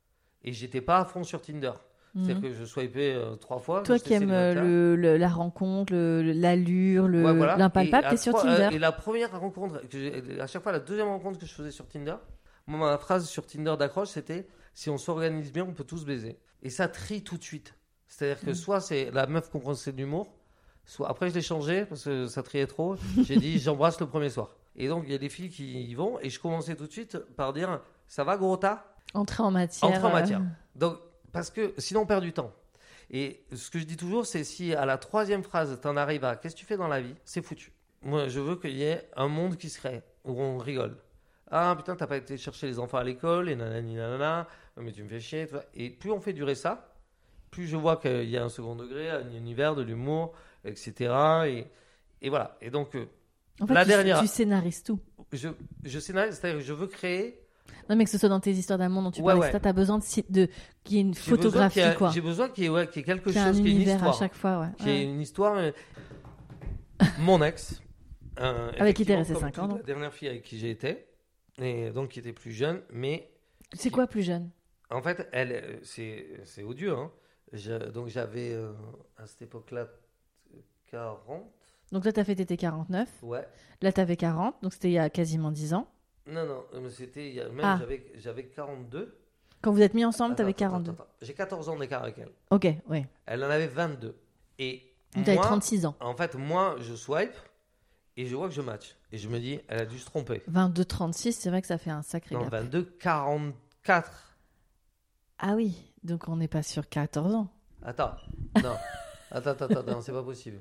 Et j'étais pas à fond sur Tinder. C'est-à-dire que je swipais 3 fois. Toi qui aimes la rencontre, l'allure, l'impalpable, t'es sur Tinder. Et la première rencontre, à chaque fois, la deuxième rencontre que je faisais sur Tinder, moi, ma phrase sur Tinder d'accroche, c'était « Si on s'organise bien, on peut tous baiser ». Et ça trie tout de suite. C'est-à-dire que soit c'est la meuf comprend que c'est de l'humour, soit après je l'ai changé parce que ça triait trop. J'ai dit « J'embrasse le premier soir ». Et donc, il y a des filles qui y vont et je commençais tout de suite par dire « Ça va, gros tas ?» Entrer en matière. Donc, parce que sinon, on perd du temps. Et ce que je dis toujours, c'est si à la 3e phrase, tu en arrives à « Qu'est-ce que tu fais dans la vie ?» C'est foutu. Moi, je veux qu'il y ait un monde qui se crée, où on rigole. Ah putain, t'as pas été chercher les enfants à l'école, et nanani nanana, mais tu me fais chier. Et plus on fait durer ça, plus je vois qu'il y a un second degré, un univers, de l'humour, etc. Et voilà. Et donc, en fait, la dernière. Tu scénarises tout. Je scénarise, c'est-à-dire que je veux créer. Non, mais que ce soit dans tes histoires d'amour dont tu parles, etc., t'as besoin qu'il y ait une photographie, quoi. J'ai besoin qu'il y ait quelque chose, un qu'il y ait une univers histoire. À chaque fois, ouais. Qu'il y ait une histoire. Mon ex. Avec qui t'es resté 5 ans, non ? La dernière fille avec qui j'ai été. Et donc, qui était plus jeune, mais... C'est quoi plus jeune ? En fait, elle, c'est odieux, hein. Donc, j'avais, à cette époque-là, 40. Donc là, t'as fait tes 49. Ouais. Là, t'avais 40, donc c'était il y a quasiment 10 ans. Non, mais c'était... Même j'avais 42. Quand vous êtes mis ensemble, t'avais 42. Attends. J'ai 14 ans d'écart avec elle. Ok, oui. Elle en avait 22. Et donc t'avais 36 ans. En fait, moi, je swipe... Et je vois que je match. Et je me dis, elle a dû se tromper. 22-36, c'est vrai que ça fait un sacré gap. 22-44. Ah oui, donc on n'est pas sur 14 ans. Attends, non, c'est pas possible.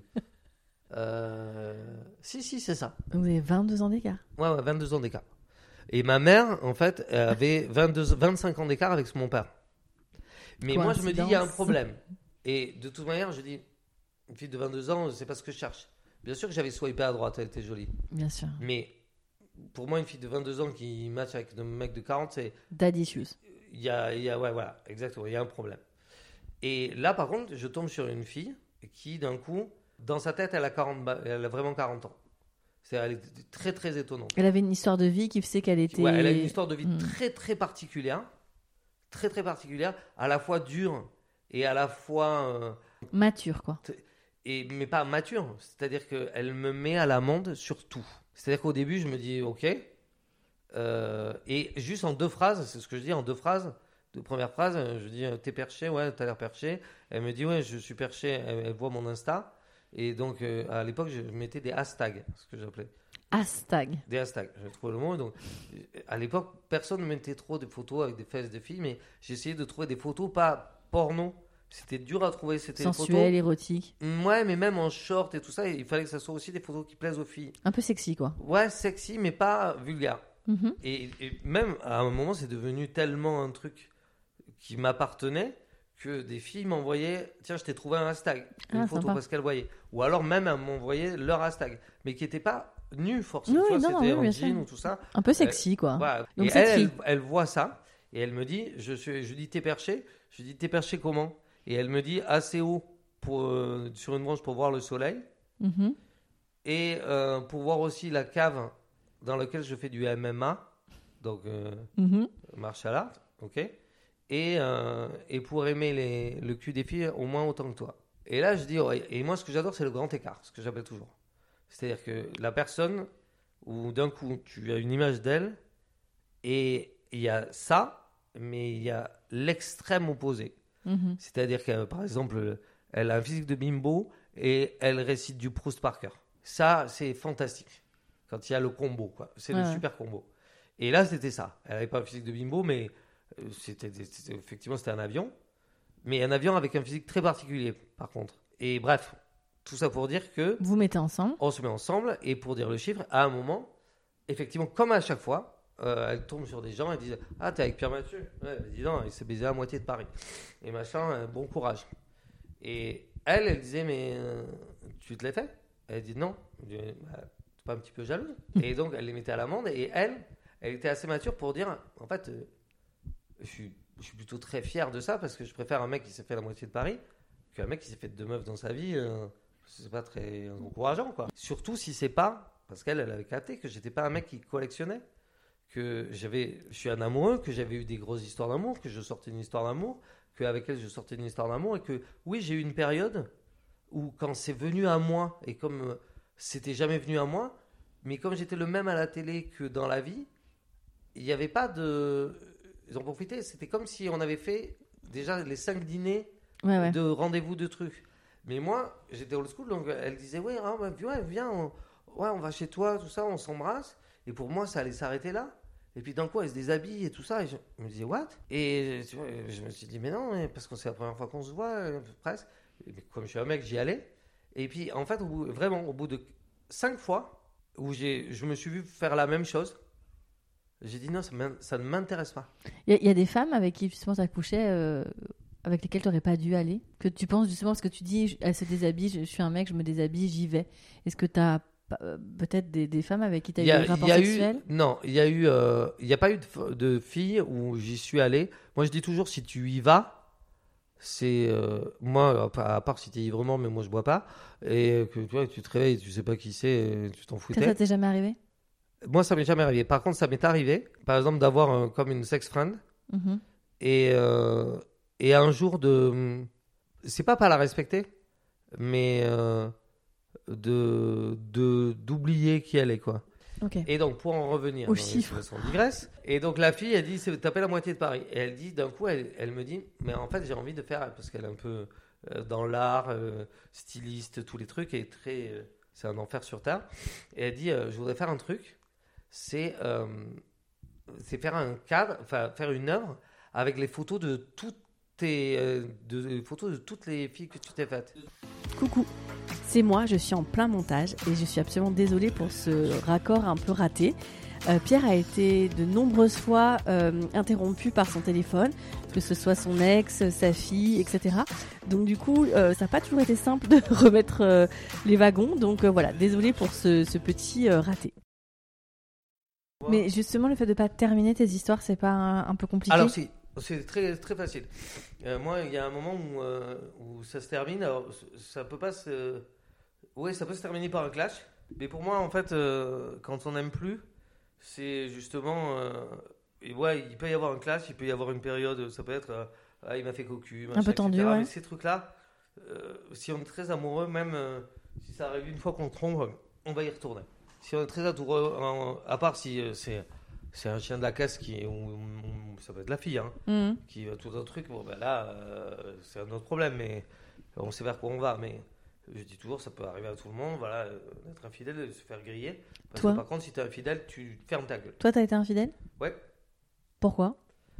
Si, c'est ça. Vous avez 22 ans d'écart. Ouais, 22 ans d'écart. Et ma mère, en fait, elle avait 25 ans d'écart avec mon père. Mais moi, je me dis, il y a un problème. Et de toute manière, je dis, une fille de 22 ans, c'est pas ce que je cherche. Bien sûr que j'avais swipé à droite, elle était jolie. Bien sûr. Mais pour moi, une fille de 22 ans qui match avec un mec de 40, c'est... Daddy issues. Ouais, voilà, exactement, il y a un problème. Et là, par contre, je tombe sur une fille qui, d'un coup, dans sa tête, elle a vraiment 40 ans. Elle est très, très étonnante. Elle avait une histoire de vie qui faisait qu'elle était... Ouais, elle a une histoire de vie très, très particulière. Très, très particulière. À la fois dure et à la fois... mature, quoi. Mais pas mature, c'est-à-dire qu'elle me met à l'amende sur tout. C'est-à-dire qu'au début, je me dis ok, et juste en 2 phrases, c'est ce que je dis en 2 phrases, 2 premières phrases, je dis t'es perché, ouais, t'as l'air perché. Elle me dit ouais, je suis perché, elle voit mon Insta, et donc à l'époque, je mettais des hashtags, ce que j'appelais. Des hashtags, j'ai trouvé le mot. Donc, à l'époque, personne ne mettait trop de photos avec des fesses de filles, mais j'essayais de trouver des photos pas porno. C'était dur à trouver, c'était sensuel, érotique. Ouais, mais même en short et tout ça, il fallait que ça soit aussi des photos qui plaisent aux filles. Un peu sexy, quoi. Ouais, sexy, mais pas vulgaire. Mm-hmm. Et même, à un moment, c'est devenu tellement un truc qui m'appartenait que des filles m'envoyaient, tiens, je t'ai trouvé un hashtag, une photo parce qu'elles voyaient. Ou alors même, elles m'envoyaient leur hashtag, mais qui n'était pas nu forcément. C'était en jean ou tout ça. Un peu sexy, quoi. Ouais. Donc et elle voit ça, et elle me dit, je dis, t'es perché? Je dis, t'es perché comment? Et elle me dit assez haut sur une branche pour voir le soleil. Mm-hmm. Et pour voir aussi la cave dans laquelle je fais du MMA. Donc, martial art. Ok. Et pour aimer le cul des filles au moins autant que toi. Et là, je dis, et moi, ce que j'adore, c'est le grand écart. Ce que j'appelle toujours. C'est-à-dire que la personne, où d'un coup, tu as une image d'elle, et il y a ça, mais il y a l'extrême opposé. Mm-hmm. C'est-à-dire que, par exemple, elle a un physique de bimbo et elle récite du Proust par cœur. Ça, c'est fantastique. Quand il y a le combo, quoi. C'est le super combo. Et là, c'était ça. Elle n'avait pas un physique de bimbo, mais effectivement, c'était un avion. Mais un avion avec un physique très particulier, par contre. Et bref, tout ça pour dire que... Vous mettez ensemble. On se met ensemble. Et pour dire le chiffre, à un moment, effectivement, comme à chaque fois, elle tombe sur des gens et disent ah, t'es avec Pierre Mathieu? Ouais, dis donc, il s'est baisé la moitié de Paris. Et machin, bon courage. Et elle disait mais tu te l'as fait? Elle dit non. Je dis, bah, t'es pas un petit peu jalouse? Et donc elle les mettait à l'amende et elle était assez mature pour dire en fait, je suis plutôt très fier de ça parce que je préfère un mec qui s'est fait la moitié de Paris qu'un mec qui s'est fait 2 meufs dans sa vie. C'est pas très encourageant, quoi. Surtout si c'est pas parce qu'elle avait capté que j'étais pas un mec qui collectionnait. que je suis un amoureux, que j'avais eu des grosses histoires d'amour, que je sortais une histoire d'amour, qu'avec elle je sortais une histoire d'amour, et que oui, j'ai eu une période où quand c'est venu à moi, et comme c'était jamais venu à moi, mais comme j'étais le même à la télé que dans la vie, il n'y avait pas de... Ils ont profité, c'était comme si on avait fait déjà les 5 dîners de rendez-vous de trucs. Mais moi, j'étais old school, donc elle disait, ouais, viens, on va chez toi, tout ça, on s'embrasse. Et pour moi, ça allait s'arrêter là. Et puis d'un coup, elle se déshabille et tout ça. Et je me disais, what? Et je me suis dit, mais non, parce que c'est la première fois qu'on se voit, presque. Et comme je suis un mec, j'y allais. Et puis, en fait, au bout de 5 fois, où je me suis vu faire la même chose, j'ai dit non, ça ne m'intéresse pas. Il y a des femmes avec qui justement ça couchait, avec lesquelles tu n'aurais pas dû aller, que tu penses justement, parce que tu dis, elle se déshabille, je suis un mec, je me déshabille, j'y vais. Est-ce que tu as peut-être des femmes avec qui tu as eu des rapports sexuels? Non, il n'y a pas eu de filles où j'y suis allé. Moi, je dis toujours, si tu y vas, c'est... moi, à part si tu es ivre-mort, mais moi, je bois pas. Et que tu te réveilles, tu sais pas qui c'est, tu t'en foutais. Ça t'est jamais arrivé? Moi, ça m'est jamais arrivé. Par contre, ça m'est arrivé, par exemple, d'avoir comme une sex friend. Et un jour c'est pas la respecter, mais d'oublier qui elle est, quoi. Okay. Et donc, pour en revenir aux chiffres, on digresse. Et donc, la fille, elle dit, c'est taper la moitié de Paris. Et elle dit, d'un coup, elle me dit, mais en fait, j'ai envie de faire, parce qu'elle est un peu dans l'art, styliste, tous les trucs, et c'est un enfer sur terre. Et elle dit, je voudrais faire un truc, c'est faire un cadre, enfin, faire une œuvre avec les photos de toutes les filles que tu t'es faites. Coucou, c'est moi, je suis en plein montage et je suis absolument désolée pour ce raccord un peu raté. Pierre a été de nombreuses fois interrompu par son téléphone, que ce soit son ex, sa fille, etc. Donc du coup, ça n'a pas toujours été simple de remettre les wagons. Donc voilà, désolée pour ce petit raté. Wow. Mais justement, le fait de ne pas terminer tes histoires, c'est pas un peu compliqué? Alors si. C'est très, très facile. Moi, il y a un moment où ça se termine. Alors, ça peut pas se... Oui, ça peut se terminer par un clash. Mais pour moi, en fait, quand on n'aime plus, c'est justement... ouais, il peut y avoir un clash, il peut y avoir une période, ça peut être... il m'a fait cocu, machin, un peu tendu, etc. ouais. Mais ces trucs-là, si on est très amoureux, même si ça arrive une fois qu'on trompe, on va y retourner. Si on est très amoureux, à part si c'est un chien de la caisse ça peut être la fille, qui va tout un truc. Bon, ben là, c'est un autre problème, mais on sait vers quoi on va. Mais je dis toujours, ça peut arriver à tout le monde, voilà, d'être infidèle, de se faire griller. Parce que par contre, si tu es infidèle, tu fermes ta gueule. Toi, tu as été infidèle? Ouais. Pourquoi?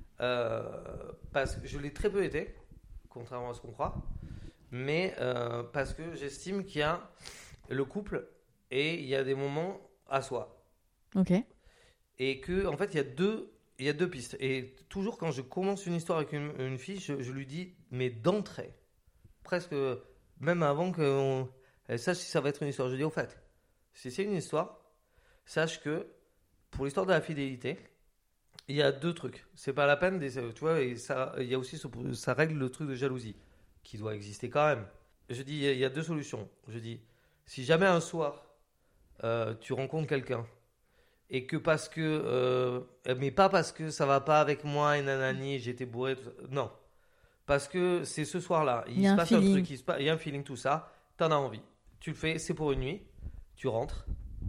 Parce que je l'ai très peu été, contrairement à ce qu'on croit. Mais parce que j'estime qu'il y a le couple et il y a des moments à soi. Ok. Et que, en fait, il y a deux pistes. Et toujours quand je commence une histoire avec une fille, je lui dis, mais d'entrée, presque même avant qu'elle sache si ça va être une histoire. Je dis, au fait, si c'est une histoire, sache que pour l'histoire de la fidélité, il y a 2 trucs. C'est pas la peine, tu vois, et ça, il y a aussi, ça règle le truc de jalousie, qui doit exister quand même. Je dis, il y a 2 solutions. Je dis, si jamais un soir, tu rencontres quelqu'un, et que parce que mais pas parce que ça va pas avec moi et nanani, j'étais bourré, tout ça. Non, parce que c'est ce soir-là, il se passe un truc, il y a un feeling, tout ça, t'en as envie, tu le fais, c'est pour une nuit, tu rentres.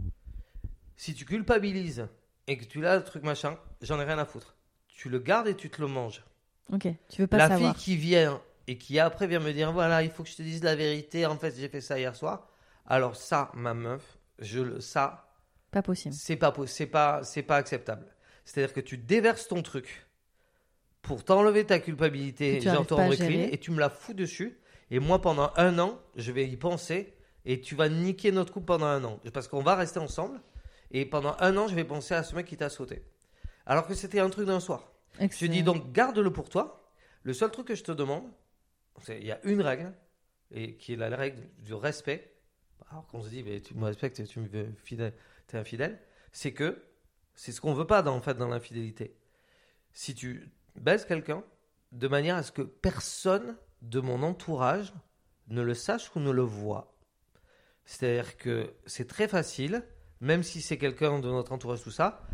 Si tu culpabilises et que tu l'as le truc machin, j'en ai rien à foutre, tu le gardes et tu te le manges. Ok, tu veux pas la savoir. Fille qui vient et qui après vient me dire, voilà, il faut que je te dise la vérité, en fait j'ai fait ça hier soir, alors ça, ma meuf, ça pas possible. C'est pas acceptable. C'est-à-dire que tu déverses ton truc pour t'enlever ta culpabilité, genre te rendre clean, et tu me la fous dessus. Et moi, pendant 1 an, je vais y penser et tu vas niquer notre couple pendant 1 an. Parce qu'on va rester ensemble et pendant 1 an, je vais penser à ce mec qui t'a sauté. Alors que c'était un truc d'un soir. Excellent. Je dis donc, garde-le pour toi. Le seul truc que je te demande, il y a une règle, et qui est la règle du respect. Alors qu'on se dit, tu me respectes, tu me veux fidèle. T'es infidèle, c'est ce qu'on veut pas dans l'infidélité. Si tu baises quelqu'un de manière à ce que personne de mon entourage ne le sache ou ne le voit. C'est-à-dire que c'est très facile, même si c'est quelqu'un de notre entourage, tout ça,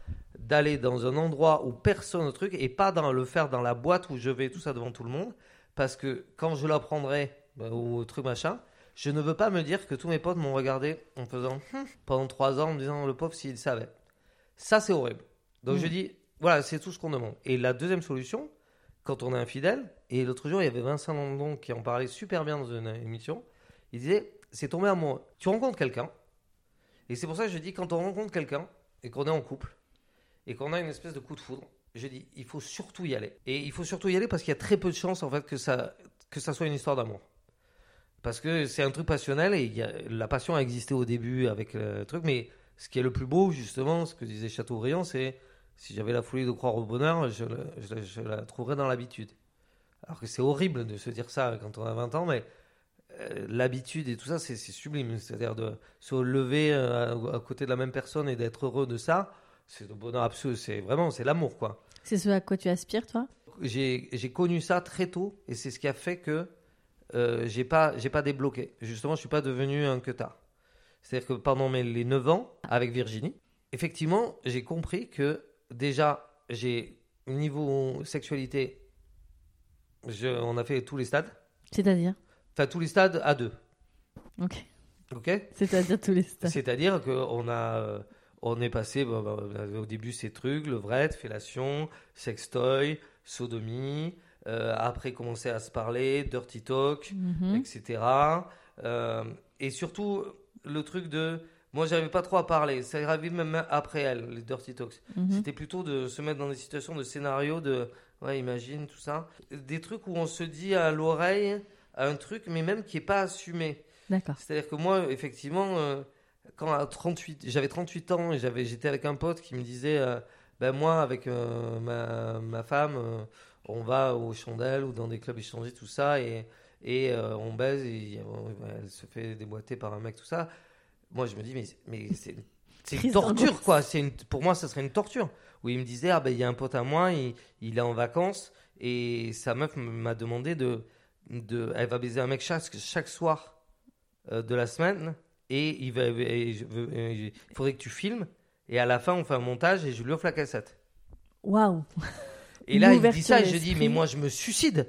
d'aller dans un endroit où personne ne truc et pas le faire dans la boîte où je vais tout ça devant tout le monde. Parce que quand je l'apprendrai au truc machin, je ne veux pas me dire que tous mes potes m'ont regardé en faisant pendant 3 ans en me disant le pauvre s'il savait. Ça, c'est horrible. Donc je dis, voilà, c'est tout ce qu'on demande. Et la deuxième solution, quand on est infidèle, et l'autre jour, il y avait Vincent Landon qui en parlait super bien dans une émission, il disait, c'est tomber amoureux. Tu rencontres quelqu'un, et c'est pour ça que je dis, quand on rencontre quelqu'un, et qu'on est en couple, et qu'on a une espèce de coup de foudre, je dis, il faut surtout y aller. Et il faut surtout y aller parce qu'il y a très peu de chances, en fait, que ça soit une histoire d'amour. Parce que c'est un truc passionnel, et la passion a existé au début avec le truc, mais ce qui est le plus beau, justement, ce que disait Chateaubriand, c'est si j'avais la folie de croire au bonheur, je la trouverais dans l'habitude. Alors que c'est horrible de se dire ça quand on a 20 ans, mais l'habitude et tout ça, c'est sublime. C'est-à-dire de se lever à côté de la même personne et d'être heureux de ça, c'est le bonheur absolu. C'est l'amour, quoi. C'est ce à quoi tu aspires, toi ? J'ai connu ça très tôt, et c'est ce qui a fait que j'ai pas débloqué. Justement, je suis pas devenu un queutard. C'est-à-dire que pendant les 9 ans, avec Virginie, effectivement, j'ai compris que déjà, niveau sexualité, on a fait tous les stades. C'est-à-dire ? Enfin, tous les stades à 2. Ok. C'est-à-dire tous les stades. C'est-à-dire qu'on est passé, au début, c'est trucs, levrette, fellation, sextoy, sodomie, après commencer à se parler, dirty talk, etc. Et surtout, le truc de... Moi, j'arrivais pas trop à parler. Ça arrivait même après elle, les dirty talks. C'était plutôt de se mettre dans des situations de scénario de... Ouais, imagine, tout ça. Des trucs où on se dit à l'oreille un truc, mais même qui n'est pas assumé. D'accord. C'est-à-dire que moi, effectivement, quand j'avais 38 ans et j'étais avec un pote qui me disait moi, avec ma femme, on va aux chandelles ou dans des clubs échangés, tout ça, et on baise, et elle se fait déboîter par un mec, tout ça. Moi, je me dis, mais c'est une torture, quoi. Pour moi, ça serait une torture. Où il me disait, il y a un pote à moi, il est en vacances, et sa meuf m'a demandé elle va baiser un mec chaque soir de la semaine, et il faudrait que tu filmes, et à la fin, on fait un montage, et je lui offre la cassette. Waouh. Et là, il me dit ça, et je dis, mais moi, je me suicide.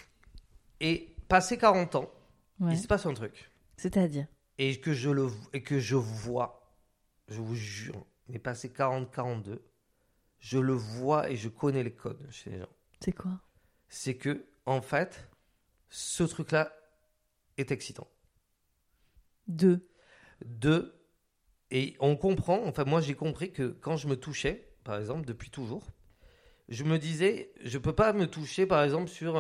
Et passé 40 ans, il se passe un truc. C'est-à-dire ? Et que je vois, je vous jure, mais passé 40-42, je le vois et je connais les codes chez les gens. C'est quoi ? C'est que, en fait, ce truc-là est excitant. Et on comprend, enfin moi j'ai compris que quand je me touchais, par exemple, depuis toujours, je me disais, je peux pas me toucher, par exemple, sur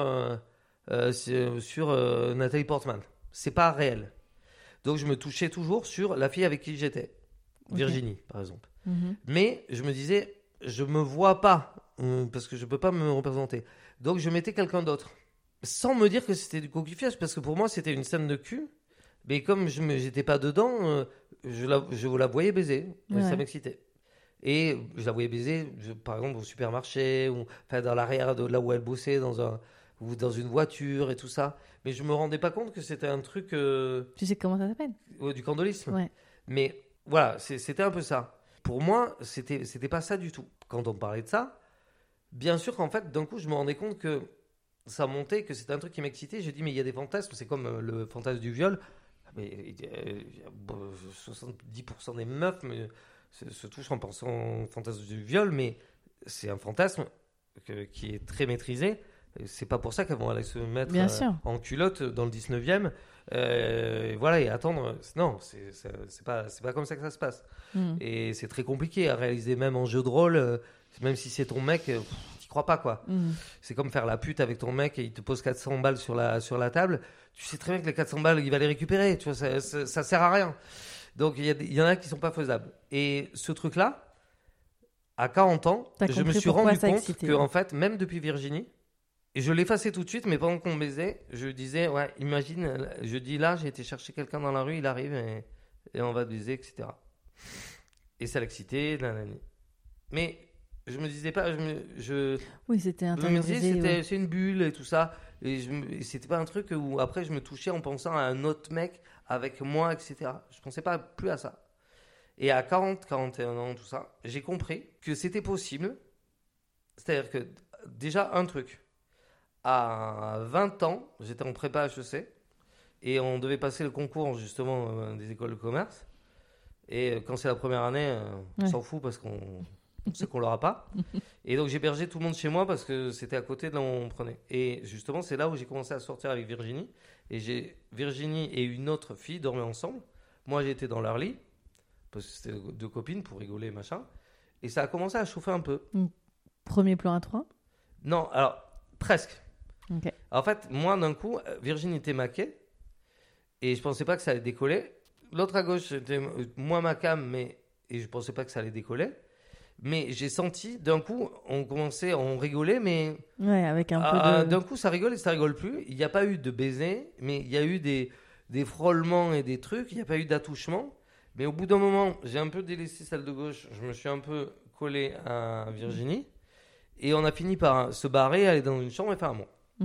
Nathalie Portman. C'est pas réel. Donc je me touchais toujours sur la fille avec qui j'étais, Virginie, par exemple. Mais je me disais, je me vois pas, parce que je peux pas me représenter. Donc je mettais quelqu'un d'autre, sans me dire que c'était du coquillage, parce que pour moi c'était une scène de cul. Mais comme j'étais pas dedans, je la voyais baiser, et ça m'excitait. Et je la voyais baiser, par exemple au supermarché, ou dans l'arrière de là où elle bossait, ou dans une voiture et tout ça. Mais je me rendais pas compte que c'était un truc... Tu sais comment ça s'appelle ? Du candolisme. Ouais. Mais voilà, c'était un peu ça. Pour moi, c'était pas ça du tout. Quand on parlait de ça, bien sûr qu'en fait, d'un coup, je me rendais compte que ça montait, que c'était un truc qui m'excitait. J'ai dit, mais il y a des fantasmes, c'est comme le fantasme du viol. Mais 70% des meufs se touchent en pensant au fantasme du viol, mais c'est un fantasme qui est très maîtrisé. C'est pas pour ça qu'elles vont aller se mettre en culotte dans le 19e et attendre. Non, c'est pas comme ça que ça se passe. Et c'est très compliqué à réaliser, même en jeu de rôle, même si c'est ton mec, t'y crois pas, quoi. C'est comme faire la pute avec ton mec et il te pose 400 balles sur la table. Tu sais très bien que les 400 balles, il va les récupérer. Tu vois, ça sert à rien. Donc il y en a qui sont pas faisables. Et ce truc-là, à 40 ans, je me suis rendu compte que, en fait, même depuis Virginie, et je l'effaçais tout de suite, mais pendant qu'on baisait, je disais, ouais, imagine, je dis là, j'ai été chercher quelqu'un dans la rue, il arrive et on va baiser, etc. Et ça l'excitait, nanani. Mais je me disais pas, oui, c'était intériorisé. C'est une bulle et tout ça. Et c'était pas un truc où après je me touchais en pensant à un autre mec avec moi, etc. Je pensais pas plus à ça. Et à 40, 41 ans, tout ça, j'ai compris que c'était possible. C'est-à-dire que, déjà, un truc. À 20 ans, j'étais en prépa HEC et on devait passer le concours, justement, des écoles de commerce. Et quand c'est la première année, on s'en fout parce qu'on sait qu'on l'aura pas. Et donc, j'hébergeais tout le monde chez moi parce que c'était à côté de là où on prenait. Et justement, c'est là où j'ai commencé à sortir avec Virginie. Et Virginie et une autre fille dormaient ensemble. Moi, j'étais dans leur lit. Parce que c'était 2 copines pour rigoler, machin. Et ça a commencé à chauffer un peu. Premier plan à 3 ? Non, alors, presque. Ok. En fait, moi, d'un coup, Virginie était maquée. Et je pensais pas que ça allait décoller. L'autre à gauche, c'était moins ma cam, et je pensais pas que ça allait décoller. Mais j'ai senti, d'un coup, on rigolait, mais... Ouais, avec un peu de... D'un coup, ça rigole et ça rigole plus. Il n'y a pas eu de baiser, mais il y a eu des frôlements et des trucs. Il n'y a pas eu d'attouchement. Mais au bout d'un moment, j'ai un peu délaissé celle de gauche. Je me suis un peu collé à Virginie. Et on a fini par se barrer, aller dans une chambre et faire un mot.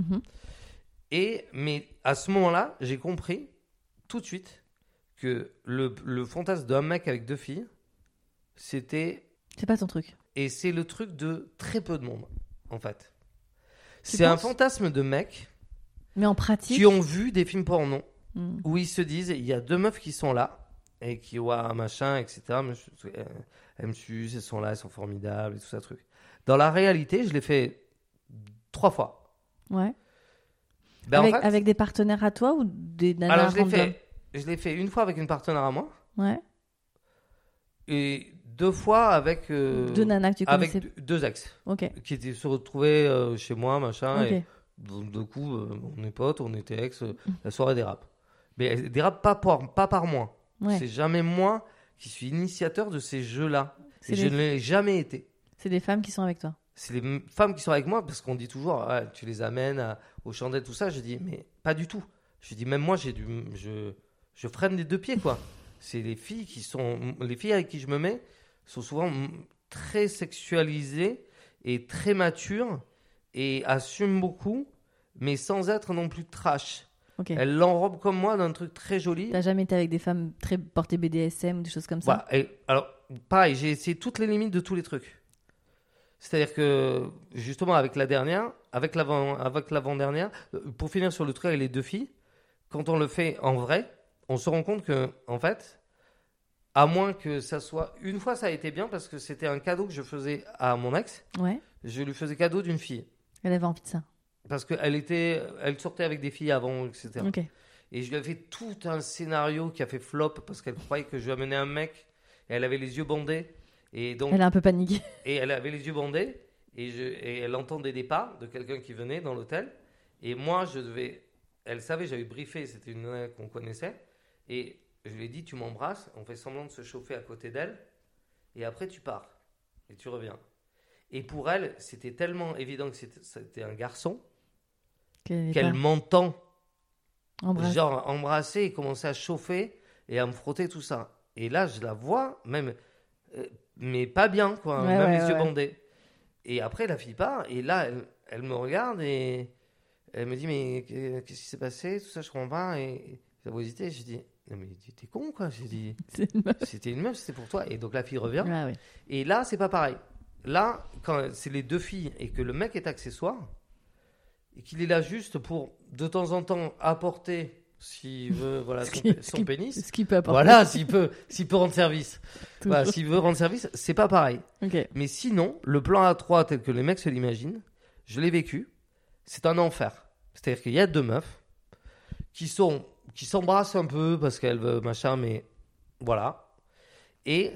Mais à ce moment-là, j'ai compris tout de suite que le fantasme d'un mec avec 2 filles, c'était... C'est pas ton truc. Et c'est le truc de très peu de monde, en fait. C'est un fantasme de mecs... Mais en pratique... Qui ont vu des films porno, où ils se disent, il y a 2 meufs qui sont là, et qui voient machin, etc. Elles me sucent, elles sont là, elles sont formidables, et tout ça, truc. Dans la réalité, je l'ai fait 3 fois. Ouais. Ben avec des partenaires à toi ou des nanas alors, random ? Je l'ai fait une fois avec une partenaire à moi. Ouais. Et 2 fois avec... 2 nanas que tu connaissais. Avec 2 ex. Ok. Qui se retrouvaient chez moi, machin. Ok. Et du coup, on est potes, on était ex. La soirée dérape. Mais elle dérape pas par moi. Ouais. C'est jamais moi qui suis initiateur de ces jeux-là. Et je ne l'ai jamais été. C'est des femmes qui sont avec toi. C'est les femmes qui sont avec moi parce qu'on dit toujours, tu les amènes aux chandelles, tout ça. Je dis, mais pas du tout. Je dis, même moi, je freine des 2 pieds, quoi. C'est les filles avec qui je me mets sont souvent très sexualisées et très matures et assument beaucoup, mais sans être non plus trash. Okay. Elles l'enrobent comme moi d'un truc très joli. T'as jamais été avec des femmes très portées BDSM ou des choses comme ça ? Voilà. Alors, pareil, j'ai essayé toutes les limites de tous les trucs. C'est-à-dire que, justement, avec la dernière, avec l'avant-dernière, pour finir sur le truc avec les 2 filles, quand on le fait en vrai, on se rend compte que, en fait, à moins que ça soit... Une fois, ça a été bien parce que c'était un cadeau que je faisais à mon ex. Ouais. Je lui faisais cadeau d'une fille. Elle avait envie de ça. Parce elle sortait avec des filles avant, etc. Ok. Et je lui ai fait tout un scénario qui a fait flop parce qu'elle croyait que je lui amenais un mec et elle avait les yeux bandés. Et donc, elle a un peu paniqué. Et elle avait les yeux bandés et elle entendait des pas de quelqu'un qui venait dans l'hôtel. Et moi, elle savait, j'avais briefé, c'était une nana qu'on connaissait. Et je lui ai dit, tu m'embrasses, on fait semblant de se chauffer à côté d'elle. Et après, tu pars et tu reviens. Et pour elle, c'était tellement évident que c'était un garçon qu'elle m'entend genre embrasser et commencer à chauffer et à me frotter tout ça. Et là, je la vois même... mais pas bien, quoi, même les yeux bandés. Et après, la fille part, et là, elle me regarde, et elle me dit, mais qu'est-ce qui s'est passé, tout ça, je comprends pas, et ça vous hésiter, je dis, non mais t'es con, quoi, j'ai dit, c'était une meuf, c'était pour toi, et donc la fille revient, et là, c'est pas pareil. Là, quand c'est les 2 filles, et que le mec est accessoire, et qu'il est là juste pour, de temps en temps, apporter... S'il veut, voilà, son pénis. Ce qu'il peut apporter. Voilà, s'il peut rendre service. Voilà, s'il veut rendre service, c'est pas pareil. Okay. Mais sinon, le plan A3 tel que les mecs se l'imaginent, je l'ai vécu, c'est un enfer. C'est-à-dire qu'il y a 2 meufs qui s'embrassent un peu parce qu'elles veulent machin, mais voilà. Et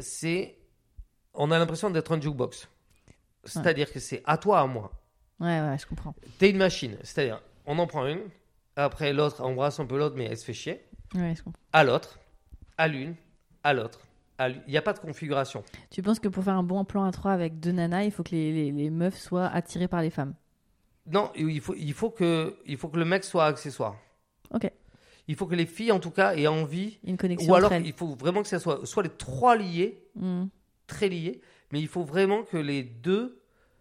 on a l'impression d'être un jukebox. C'est-à-dire que c'est à toi, à moi. Ouais, je comprends. T'es une machine. C'est-à-dire, on en prend une. Après, l'autre embrasse un peu l'autre, mais elle se fait chier. Ouais, je comprends. À l'autre, à l'une, à l'autre. Il n'y a pas de configuration. Tu penses que pour faire un bon plan à 3 avec 2 nanas, il faut que les meufs soient attirées par les femmes ? Non, il faut que le mec soit accessoire. Ok. Il faut que les filles, en tout cas, aient envie. Une connexion ou alors, entre elles. Il faut vraiment que ça soit les 3 liés, très liés, mais il faut vraiment que les 2...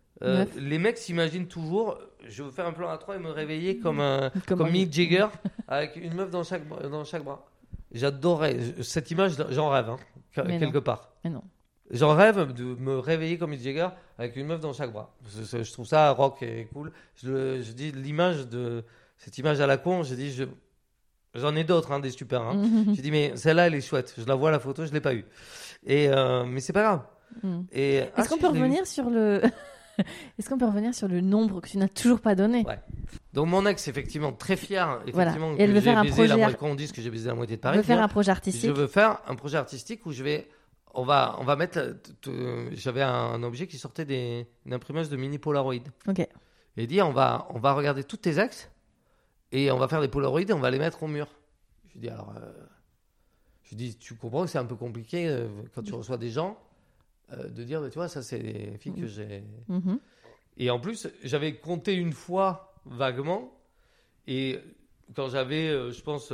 les mecs s'imaginent toujours, je veux faire un plan à 3 et me réveiller comme Mick Jagger avec une meuf dans chaque bras. J'adorerais cette image, j'en rêve. quelque part. Mais non. J'en rêve de me réveiller comme Mick Jagger avec une meuf dans chaque bras. Je trouve ça rock et cool. Je dis cette image à la con, j'en ai d'autres, hein, des super. Hein. Je dis mais celle-là elle est chouette. Je la vois la photo, je l'ai pas eue. Mais c'est pas grave. Est-ce qu'on peut revenir sur le Est-ce qu'on peut revenir sur le nombre que tu n'as toujours pas donné? Ouais. Donc mon ex effectivement très fier effectivement Et elle veut faire un projet. Quand on dit que j'ai baisé la moitié de Paris. Elle veut faire un projet artistique. Je veux faire un projet artistique où on va mettre. J'avais un objet qui sortait d'une imprimeuse de mini Polaroid. Ok. Et dit on va regarder toutes tes ex et on va faire des Polaroids et on va les mettre au mur. Je dis alors. Je dis tu comprends que c'est un peu compliqué quand tu reçois des gens de dire tu vois ça c'est des filles que j'ai. Et en plus j'avais compté une fois vaguement et quand j'avais je pense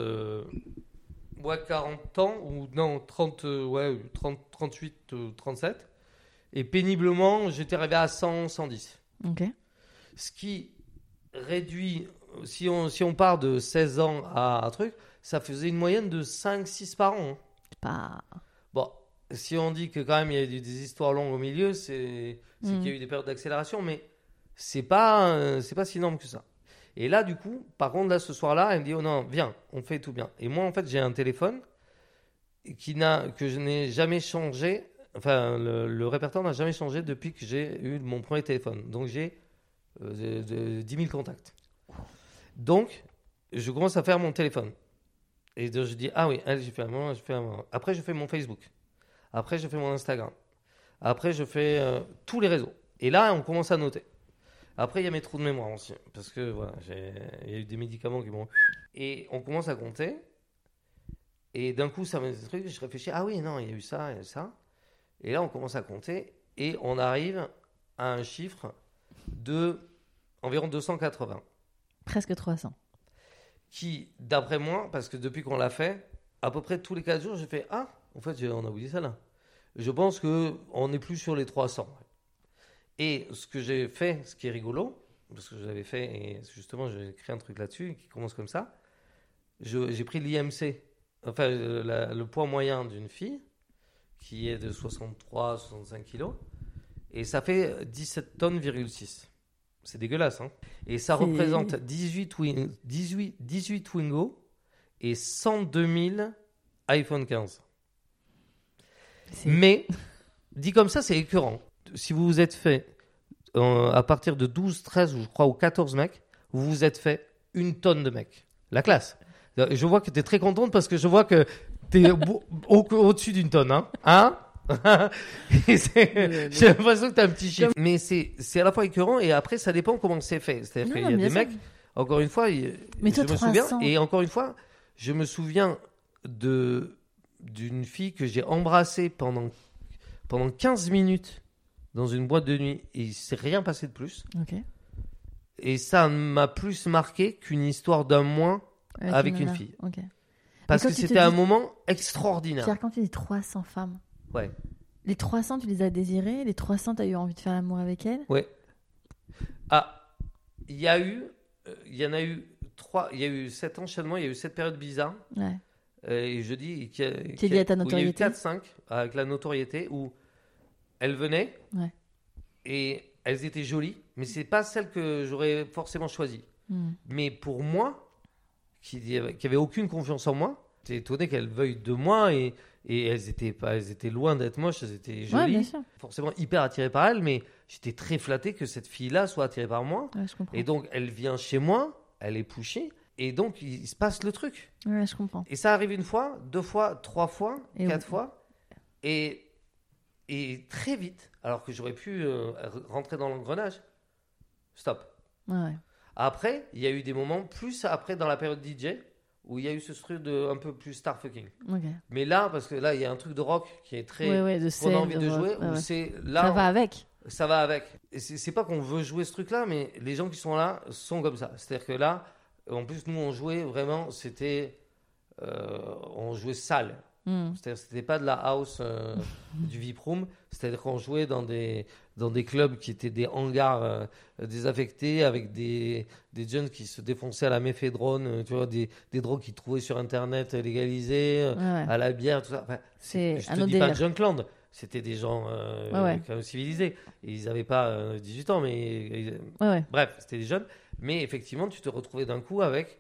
40 ans ou non 30 38 37 et péniblement j'étais arrivé à 100 110. Ok. Ce qui réduit si on part de 16 ans à un truc, ça faisait une moyenne de 5 6 par an. C'est pas bon, si on dit que quand même il y a des histoires longues au milieu, c'est qu'il y a eu des périodes d'accélération mais c'est pas si énorme que ça. Et là, du coup, par contre, là, ce soir-là, elle me dit, oh non, viens, on fait tout bien. Et moi, en fait, j'ai un téléphone que je n'ai jamais changé. Enfin, le répertoire n'a jamais changé depuis que j'ai eu mon premier téléphone. Donc, j'ai 10 000 contacts. Donc, je commence à faire mon téléphone. Et donc, je dis, ah oui, allez, j'ai fait un moment. Après, je fais mon Facebook. Après, je fais mon Instagram. Après, je fais tous les réseaux. Et là, on commence à noter. Après, il y a mes trous de mémoire aussi. Parce que voilà, il y a eu des médicaments qui m'ont. Et on commence à compter. Et d'un coup, ça me dit des trucs. Je réfléchis. Ah oui, non, il y a eu ça, il y a eu ça. Et là, on commence à compter. Et on arrive à un chiffre de environ 280. Presque 300. Qui, d'après moi, parce que depuis qu'on l'a fait, à peu près tous les 4 jours, j'ai fait ah, en fait, on a oublié ça là. Je pense qu'on n'est plus sur les 300. Et ce que j'ai fait, ce qui est rigolo, parce que je l'avais fait, et justement, j'ai créé un truc là-dessus qui commence comme ça. J'ai pris l'IMC, enfin, le poids moyen d'une fille, qui est de 63-65 kilos, et ça fait 17 tonnes,6 tonnes. C'est dégueulasse, hein. Et ça représente 18 Twingo et 102 000 iPhone 15. Mais, dit comme ça, c'est écœurant. Si vous vous êtes fait, à partir de 12, 13, je crois, ou 14 mecs, vous vous êtes fait 1 tonne de mecs. La classe. Je vois que tu es très contente parce que je vois que tu es au-dessus d'une tonne. Hein j'ai l'impression que tu as un petit chiffre. Mais c'est à la fois écœurant et après, ça dépend comment c'est fait. C'est-à-dire qu'il y a des mecs, encore une fois, je me souviens, et encore une fois, je me souviens d'une fille que j'ai embrassée pendant 15 minutes dans une boîte de nuit et il ne s'est rien passé de plus. Okay. Et ça m'a plus marqué qu'une histoire d'un mois avec une fille. Okay. Parce que c'était un moment extraordinaire. Pierre, quand tu dis 300 femmes, ouais. Les 300, tu les as désirées? Les 300, tu as eu envie de faire l'amour avec elles? Ouais. Ah, il y en a eu 3, il y a eu 7 enchaînements, il y a eu 7 périodes bizarres. Ouais. Et je dis qui est lié à ta notoriété. Il y a eu 4-5 avec la notoriété où elles venaient et elles étaient jolies, mais c'est pas celles que j'aurais forcément choisies. Mais pour moi, qui avait aucune confiance en moi, j'étais étonné qu'elles veuillent de moi et elles étaient loin d'être moches, elles étaient jolies, forcément hyper attirées par elles, mais j'étais très flatté que cette fille-là soit attirée par moi. Ouais, je comprends. Et donc elle vient chez moi, elle est pushy. Et donc, il se passe le truc. Ouais, je comprends. Et ça arrive 1 fois, 2 fois, 3 fois, 4 fois. Et très vite, alors que j'aurais pu rentrer dans l'engrenage, stop. Ouais. Après, il y a eu des moments, plus après dans la période DJ, où il y a eu ce truc de un peu plus starfucking. Okay. Mais là, parce que là, il y a un truc de rock qui est très... on a envie de jouer, où c'est là... Ça va avec. Ça va avec. Et c'est pas qu'on veut jouer ce truc-là, mais les gens qui sont là sont comme ça. C'est-à-dire que là... En plus, nous, on jouait vraiment, on jouait sale. C'est-à-dire, c'était pas de la house du VIP room. C'est-à-dire qu'on jouait dans des clubs qui étaient des hangars désaffectés avec des jeunes qui se défonçaient à la méphédrone, tu vois, des drogues qu'ils trouvaient sur Internet légalisées, à la bière, tout ça. Enfin, C'est je un te autre dis pas délire. Junkland. C'était des gens quand même civilisés. Et ils n'avaient pas 18 ans, mais bref, c'était des jeunes. Mais effectivement, tu te retrouvais d'un coup avec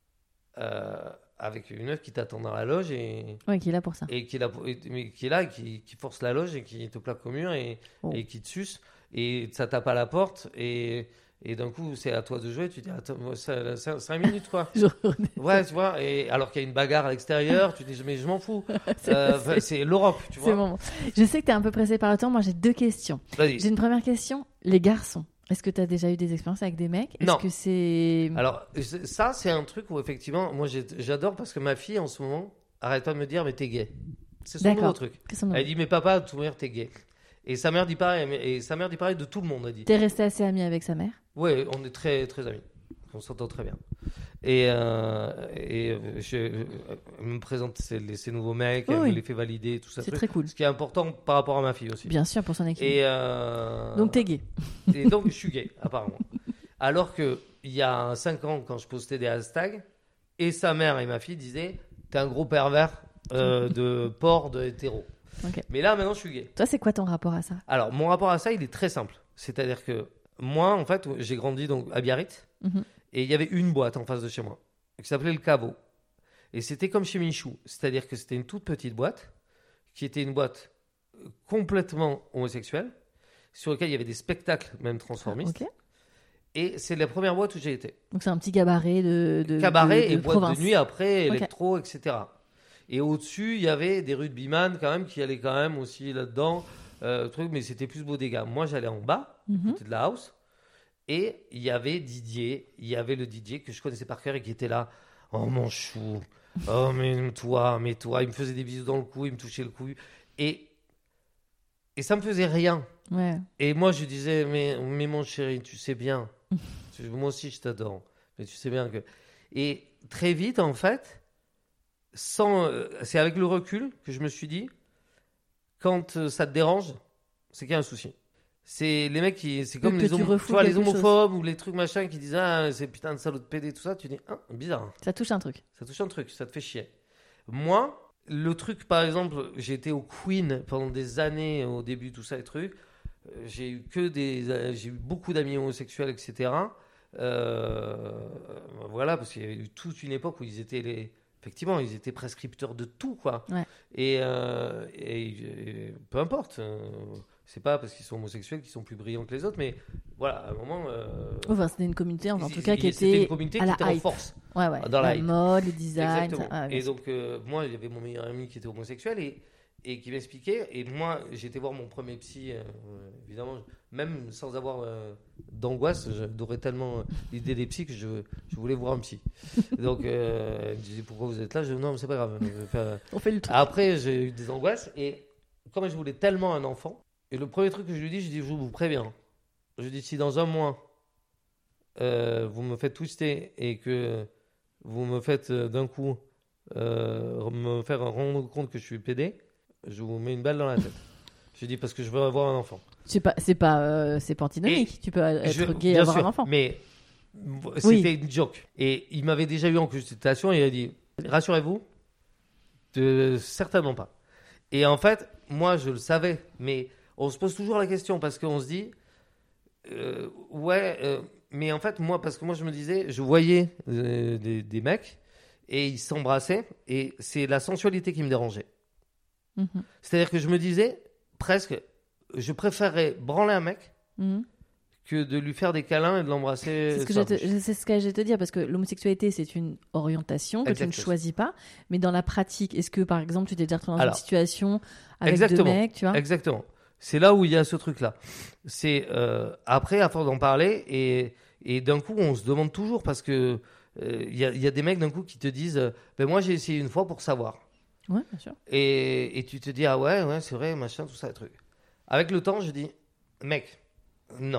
une meuf qui t'attend dans la loge et qui est là pour ça. et qui est là, qui est là et qui force la loge et qui te plaque au mur et qui te suce et ça tape à la porte et d'un coup c'est à toi de jouer. Tu dis attends, 5 minutes quoi. Ouais, tu vois. Et alors qu'il y a une bagarre à l'extérieur, tu dis mais je m'en fous. C'est l'Europe, tu vois. Bon. Je sais que tu es un peu pressé par le temps. Moi j'ai 2 questions. Vas-y. J'ai une première question. Les garçons. Est-ce que tu as déjà eu des expériences avec des mecs? Non. Est-ce que c'est... Alors, ça, c'est un truc où, effectivement, moi, j'adore parce que ma fille, en ce moment, arrête pas de me dire, mais t'es gay. C'est son nouveau truc. Elle dit, mais papa, tout le monde, t'es gay. Et sa mère dit pareil, de tout le monde, elle dit. T'es resté assez ami avec sa mère? Oui, on est très, très amis. On s'entend très bien. Et je me présente ses nouveaux mecs, elle me les fait valider, tout ça. C'est très cool. Ce qui est important par rapport à ma fille aussi. Bien sûr, pour son équipe. Donc t'es gay. Et donc je suis gay, apparemment. Alors qu'il y a 5 ans, quand je postais des hashtags, et sa mère et ma fille disaient t'es un gros pervers de porc, de hétéro. Okay. Mais là, maintenant, je suis gay. Toi, c'est quoi ton rapport à ça? Alors, mon rapport à ça, il est très simple. C'est-à-dire que moi, en fait, j'ai grandi donc, à Biarritz. Et il y avait une boîte en face de chez moi qui s'appelait le Caveau. Et c'était comme chez Michou. C'est-à-dire que c'était une toute petite boîte qui était une boîte complètement homosexuelle sur laquelle il y avait des spectacles même transformistes. Okay. Et c'est la première boîte où j'ai été. Donc c'est un petit cabaret cabaret et province. Boîte de nuit après, électro, etc. Et au-dessus, il y avait des rugbyman quand même qui allaient quand même aussi là-dedans. Mais c'était plus bodega. Moi, j'allais en bas, côté de la house. Et il y avait Didier, le DJ que je connaissais par cœur et qui était là. Oh mon chou, oh mais toi. Il me faisait des bisous dans le cou, il me touchait le cou. Et ça me faisait rien. Ouais. Et moi je disais, mais mon chéri, tu sais bien, moi aussi je t'adore, mais tu sais bien que... Et très vite en fait, c'est avec le recul que je me suis dit, quand ça te dérange, c'est qu'il y a un souci. C'est les mecs c'est comme les homophobes ou les trucs machin qui disent c'est putain de salaud de PD tout ça, tu dis bizarre. Ça touche un truc, ça te fait chier. Moi, le truc par exemple, j'ai été au Queen pendant des années au début tout ça les trucs, j'ai eu beaucoup d'amis homosexuels etc. Voilà parce qu'il y a eu toute une époque où ils étaient effectivement, ils étaient prescripteurs de tout quoi. Ouais. Et peu importe. C'est pas parce qu'ils sont homosexuels qu'ils sont plus brillants que les autres, mais voilà, à un moment. Enfin, c'était une communauté, en tout cas, qui était une communauté qui était en force. Ouais. Dans la mode, le design. Exactement. Et donc, moi, il y avait mon meilleur ami qui était homosexuel et qui m'expliquait. Et moi, j'ai été voir mon premier psy, évidemment, même sans avoir d'angoisse, j'adorais tellement l'idée des psys que je voulais voir un psy. Donc, elle me disait pourquoi vous êtes là? Je dis non, mais c'est pas grave. On fait le truc. Après, j'ai eu des angoisses et comme je voulais tellement un enfant, et le premier truc que je lui dis, je vous préviens. Je dis si dans un mois, vous me faites twister et que vous me faites d'un coup me faire rendre compte que je suis pédé, je vous mets une balle dans la tête. Je dis parce que je veux avoir un enfant. C'est pas antinomique. Tu peux être gay et avoir un enfant. Mais c'était une joke. Et il m'avait déjà eu en consultation et il a dit rassurez-vous, certainement pas. Et en fait, moi je le savais, mais on se pose toujours la question parce qu'on se dit mais en fait moi parce que moi je me disais je voyais des mecs et ils s'embrassaient et c'est la sensualité qui me dérangeait. C'est-à-dire que je me disais presque je préférerais branler un mec que de lui faire des câlins et de l'embrasser. C'est ce que j'allais te dire parce que l'homosexualité c'est une orientation que tu ne choisis pas, mais dans la pratique est-ce que par exemple tu t'es déjà retrouvé dans une situation avec deux mecs, tu vois? Exactement. C'est là où il y a ce truc-là. C'est après, à force d'en parler, et d'un coup, on se demande toujours parce que il y a des mecs d'un coup qui te disent, moi j'ai essayé une fois pour savoir. Ouais, bien sûr. Et tu te dis ouais, c'est vrai, machin, tout ça, les trucs. Avec le temps, je dis, mec, non.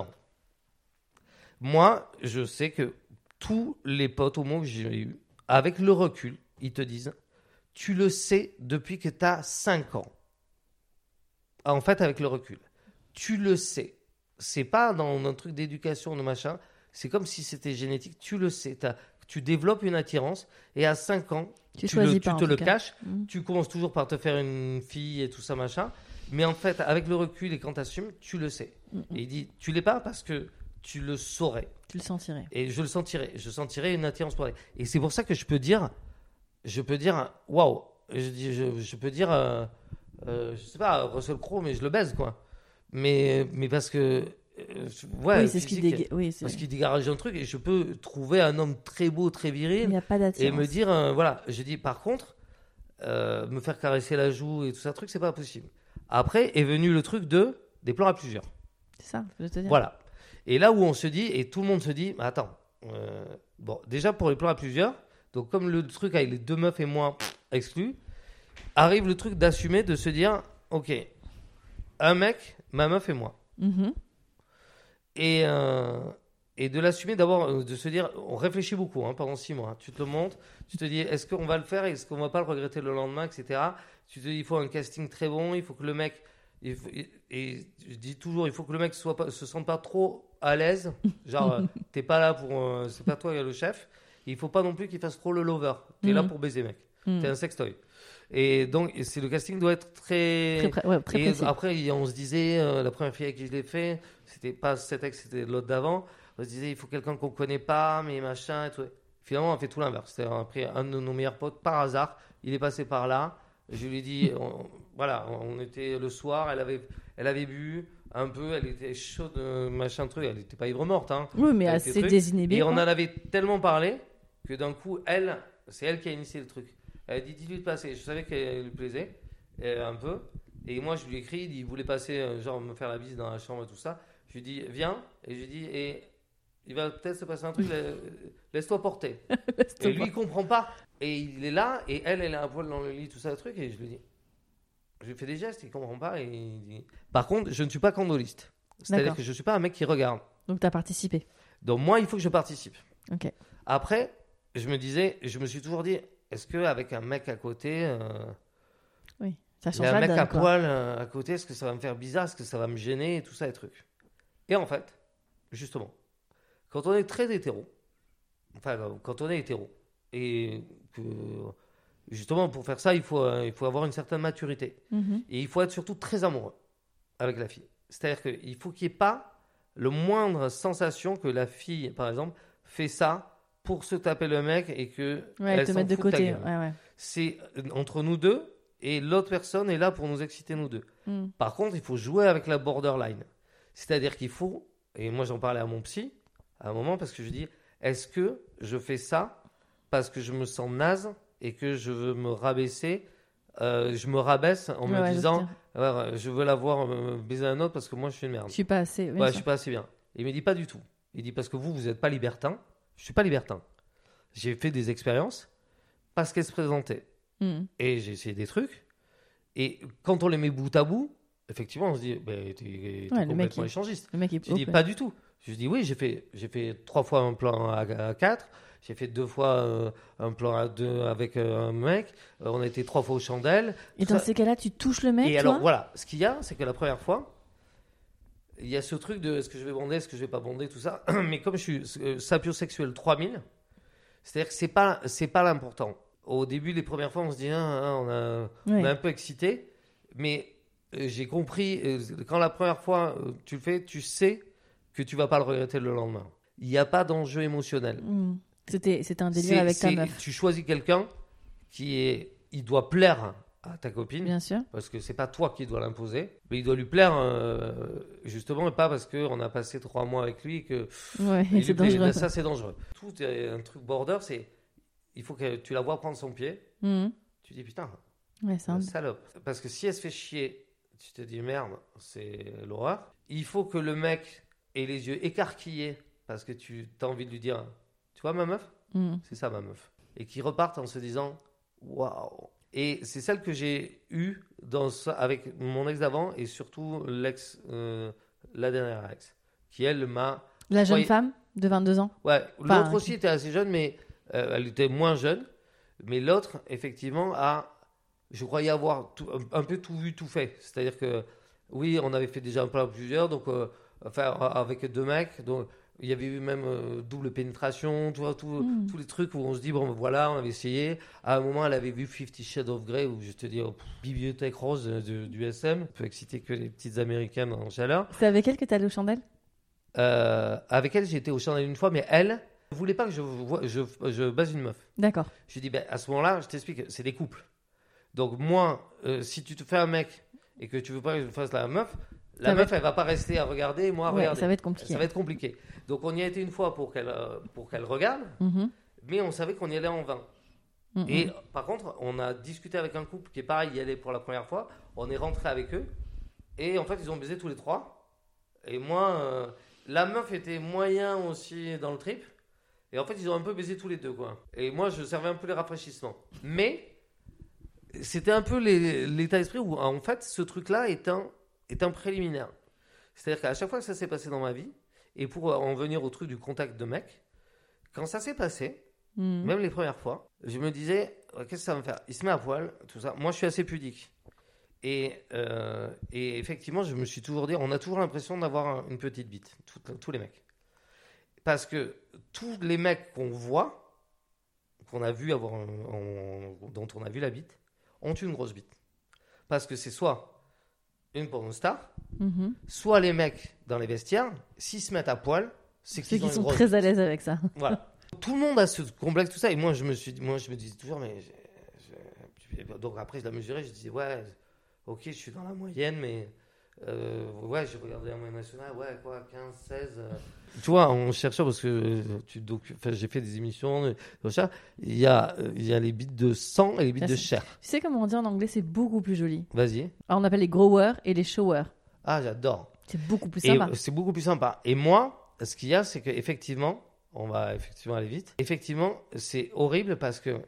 Moi, je sais que tous les potes homo que j'ai eu, avec le recul, ils te disent, tu le sais depuis que tu as 5 ans. En fait, avec le recul. Tu le sais. C'est pas dans un truc d'éducation, de machin. C'est comme si c'était génétique. Tu le sais. Tu développes une attirance et à 5 ans, tu te le caches. Tu commences toujours par te faire une fille et tout ça, machin. Mais en fait, avec le recul et quand tu assumes, tu le sais. Et il dit, tu l'es pas parce que tu le saurais. Tu le sentirais. Et je le sentirais. Je sentirais une attirance pour elle. Et c'est pour ça que je peux dire, waouh. Je peux dire, je sais pas, Russell Crowe, mais je le baise, quoi. Mais parce que, ouais, oui, c'est ce qui parce qu'il dégage un truc et je peux trouver un homme très beau, très viril. Il n'y a pas d'attirance. Et me dire, voilà, je dis, par contre, me faire caresser la joue et tout ça, truc, c'est pas possible. Après est venu le truc des plans à plusieurs. C'est ça, je te dis. Voilà. Et là où on se dit, et tout le monde se dit, attends, bon, déjà pour les plans à plusieurs, donc comme le truc avec les 2 meufs et moi exclus, arrive le truc d'assumer, de se dire, ok, un mec, ma meuf et moi. Et de l'assumer d'abord, de se dire, on réfléchit beaucoup pendant 6 mois. Tu te le montres, tu te dis, est-ce qu'on va le faire, est-ce qu'on va pas le regretter le lendemain, etc. Tu te dis, il faut un casting très bon, il faut que le mec, et je dis toujours, il faut que le mec se sente pas trop à l'aise, genre, t'es pas là pour, c'est pas toi le chef, et il faut pas non plus qu'il fasse trop le lover, t'es là pour baiser mec, t'es un sextoy. Et donc, le casting doit être très précis. Après, on se disait, la première fille avec qui je l'ai fait, c'était pas cet ex, c'était l'autre d'avant. On se disait, il faut quelqu'un qu'on connaît pas, mais machin et tout. Finalement, on a fait tout l'inverse. C'est-à-dire, on a pris un de nos meilleurs potes par hasard. Il est passé par là. Je lui ai dit, on était le soir, elle avait bu un peu, elle était chaude, machin truc. Elle n'était pas ivre morte. Oui, mais assez désinhibée. Et on en avait tellement parlé que d'un coup, c'est elle qui a initié le truc. Elle a dit, dis-lui de passer. Je savais qu'elle lui plaisait un peu. Et moi, je lui ai écrit, il voulait passer, genre me faire la bise dans la chambre et tout ça. Je lui ai dit, viens. Et je lui ai dit, et il va peut-être se passer un truc, laisse-toi porter. Et lui, il comprend pas. Et il est là, et elle est à poil dans le lit, tout ça, le truc. Et je lui dis, je lui fais des gestes, il comprend pas. Et il dit, par contre, je ne suis pas candoliste. C'est-à-dire que je ne suis pas un mec qui regarde. Donc, tu as participé. Donc, moi, il faut que je participe. Ok. Après, je me suis toujours dit, est-ce qu'avec un mec à côté, oui, ça change il y a un mec à quoi. poil à côté, est-ce que ça va me faire bizarre, est-ce que ça va me gêner et tout ça, les trucs. Et en fait, justement, quand on est très hétéro, quand on est hétéro, et que justement pour faire ça, il faut avoir une certaine maturité. Et il faut être surtout très amoureux avec la fille. C'est-à-dire qu'il faut qu'il n'y ait pas le moindre sensation que la fille, par exemple, fait ça pour se taper le mec et que elle te s'en mettre de fout de ta côté. gueule. C'est entre nous deux et l'autre personne est là pour nous exciter nous deux. Par contre, il faut jouer avec la borderline. C'est-à-dire qu'il faut, et moi j'en parlais à mon psy à un moment parce que je dis, est-ce que je fais ça parce que je me sens naze et que je veux me rabaisser, je me rabaisse en me disant, je veux la voir baiser un autre parce que moi je suis une merde. Je suis pas assez. Je suis pas assez bien. Il me dit pas du tout. Il dit parce que vous n'êtes pas libertin. Je suis pas libertin. J'ai fait des expériences parce qu'elles se présentaient. Et j'ai essayé des trucs. Et quand on les met bout à bout, effectivement, on se dit, t'es complètement échangiste. Le mec est je dis pas du tout. Je dis oui, j'ai fait 3 fois un plan à 4. J'ai fait 2 fois un plan à 2 avec un mec. On a été 3 fois aux chandelles. Et dans ces cas-là, tu touches le mec. Et alors voilà, ce qu'il y a, c'est que la première fois, il y a ce truc de est-ce que je vais bander, est-ce que je vais pas bander, tout ça. Mais comme je suis sapiosexuel 3000, c'est-à-dire que c'est pas l'important. Au début, les premières fois, on se dit on est un peu excité, mais j'ai compris quand la première fois tu le fais, tu sais que tu vas pas le regretter le lendemain. Il n'y a pas d'enjeu émotionnel. C'était un délire avec ta meuf. Tu choisis quelqu'un il doit plaire à ta copine, bien sûr, parce que c'est pas toi qui dois l'imposer, mais il doit lui plaire justement, et pas parce qu'on a passé 3 mois avec lui que c'est dangereux. Ça c'est dangereux. Tout est un truc border, c'est il faut que tu la vois prendre son pied, tu dis putain, c'est salope, parce que si elle se fait chier, tu te dis merde, c'est l'horreur. Il faut que le mec ait les yeux écarquillés parce que tu as envie de lui dire, tu vois ma meuf, c'est ça ma meuf, et qu'il reparte en se disant waouh. Et c'est celle que j'ai eue avec mon ex d'avant et surtout l'ex, la dernière ex, qui elle m'a... La jeune femme de 22 ans. Ouais, l'autre aussi était assez jeune, mais elle était moins jeune. Mais l'autre, effectivement, je croyais avoir un peu tout vu, tout fait. C'est-à-dire que, oui, on avait fait déjà un plan à plusieurs, donc, avec 2 mecs, donc il y avait eu même double pénétration, tu vois, tous les trucs où on se dit, bon, voilà, on avait essayé. À un moment, elle avait vu 50 Shades of Grey, où je te dis, bibliothèque rose du SM, on peut exciter que les petites américaines en chaleur. C'est avec elle que tu allé aux chandelles? Avec elle, j'ai été aux chandelles une fois, mais elle ne voulait pas que je baise une meuf. D'accord. Je lui ai dit, à ce moment-là, je t'explique, c'est des couples. Donc moi, si tu te fais un mec et que tu veux pas que je fasse la meuf, elle va pas rester à regarder, moi à regarder. Ça va être compliqué. Ça va être compliqué. Donc on y a été une fois pour qu'elle regarde, mais on savait qu'on y allait en vain. Et par contre, on a discuté avec un couple qui est pareil, y allait pour la première fois. On est rentré avec eux et en fait ils ont baisé tous les 3. Et moi, la meuf était moyen aussi dans le trip. Et en fait ils ont un peu baisé tous les 2 quoi. Et moi je servais un peu les rafraîchissements. Mais c'était un peu l'état d'esprit où en fait ce truc-là est un préliminaire. C'est-à-dire qu'à chaque fois que ça s'est passé dans ma vie, et pour en venir au truc du contact de mec, quand ça s'est passé, même les premières fois, je me disais, qu'est-ce que ça va me faire? Il se met à poil, tout ça. Moi, je suis assez pudique. Et effectivement, je me suis toujours dit, on a toujours l'impression d'avoir une petite bite, tous les mecs. Parce que tous les mecs qu'on voit, qu'on a vu dont on a vu la bite, ont une grosse bite. Parce que c'est soit une pornostar, soit les mecs dans les vestiaires, s'ils se mettent à poil, c'est qu'ils sont très à l'aise avec ça. Voilà. Tout le monde a ce complexe, tout ça. Et moi, je me disais toujours, mais donc après, je la mesurais, je disais, ouais, ok, je suis dans la moyenne, mais ouais, j'ai regardé la moyenne nationale, ouais, quoi, 15, 16. Tu vois, en cherchant, parce que j'ai fait des émissions, il y a les bites de sang et les bites de chair. Tu sais comment on dit en anglais, c'est beaucoup plus joli. Vas-y. Alors, on appelle les growers et les showers. Ah, j'adore. C'est beaucoup plus sympa. C'est beaucoup plus sympa. Et moi, ce qu'il y a, c'est qu'effectivement, on va effectivement aller vite. Effectivement, c'est horrible parce que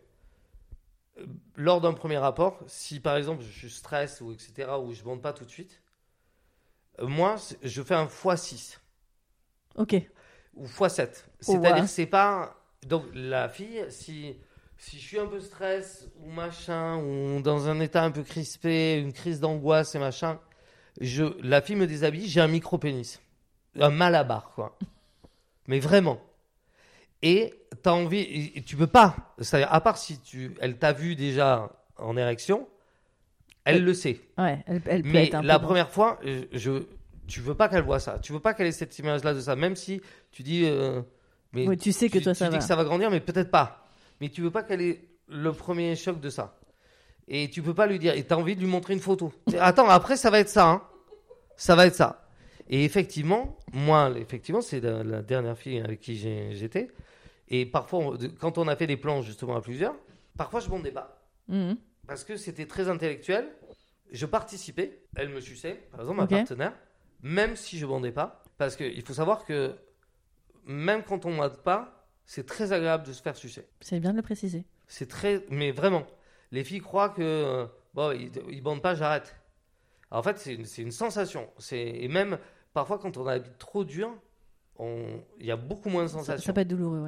lors d'un premier rapport, si par exemple je stresse ou etc., ou je ne bande pas tout de suite, moi, je fais un x6. Ok. Ou x7. C'est-à-dire que c'est pas... Donc la fille, si je suis un peu stress ou machin, ou dans un état un peu crispé, une crise d'angoisse et machin, la fille me déshabille, j'ai un micro-pénis. Un malabar, quoi. Mais vraiment. Et t'as envie, et tu peux pas. C'est-à-dire, à part si elle t'a vu déjà en érection, elle le sait. Ouais, elle peut mais être un peu la première fois, tu veux pas qu'elle voit ça. Tu veux pas qu'elle ait cette image-là de ça. Même si tu dis, mais oui, tu sais que toi ça va. Tu dis que ça va grandir, mais peut-être pas. Mais tu veux pas qu'elle ait le premier choc de ça. Et tu peux pas lui dire. Et t'as envie de lui montrer une photo. Attends, après ça va être ça. Hein. Ça va être ça. Et effectivement, c'est la dernière fille avec qui j'étais. Et parfois, quand on a fait des plans justement à plusieurs, parfois je bondais pas. Parce que c'était très intellectuel. Je participais. Elle me suçait, par exemple, ma partenaire. Même si je bandais pas. Parce qu'il faut savoir que même quand on bande pas, c'est très agréable de se faire sucer. C'est bien de le préciser. C'est très... Mais vraiment, les filles croient que... ils bandent pas, j'arrête. Alors, en fait, c'est une sensation. Et même... Parfois, quand on a la bite trop dure, il y a beaucoup moins de sensations. Ça peut être douloureux,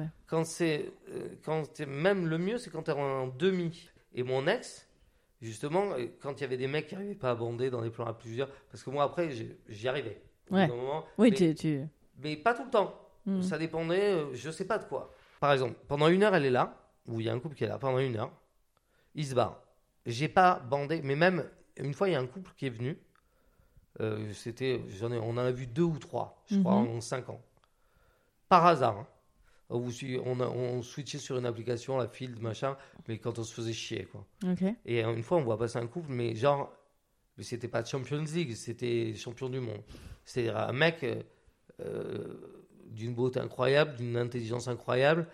ouais. Même le mieux, c'est quand tu es en demi. Et mon ex, justement, quand il y avait des mecs qui n'arrivaient pas à bander dans des plans à plusieurs, parce que moi, après, j'y arrivais. Ouais. Moment, oui, mais pas tout le temps. Ça dépendait, je sais pas de quoi. Par exemple, pendant 1 heure, elle est là, ou il y a un couple qui est là, pendant 1 heure, il se barre. J'ai pas bandé, mais même une fois, il y a un couple qui est venu. On en a vu 2 ou 3, je crois, en 5 ans. Par hasard. Hein. On switchait sur une application, la Field, machin, mais quand on se faisait chier, quoi. Okay. Et une fois, on voit passer un couple, mais genre, c'était pas Champions League, c'était champion du monde. C'est-à-dire un mec d'une beauté incroyable, d'une intelligence incroyable.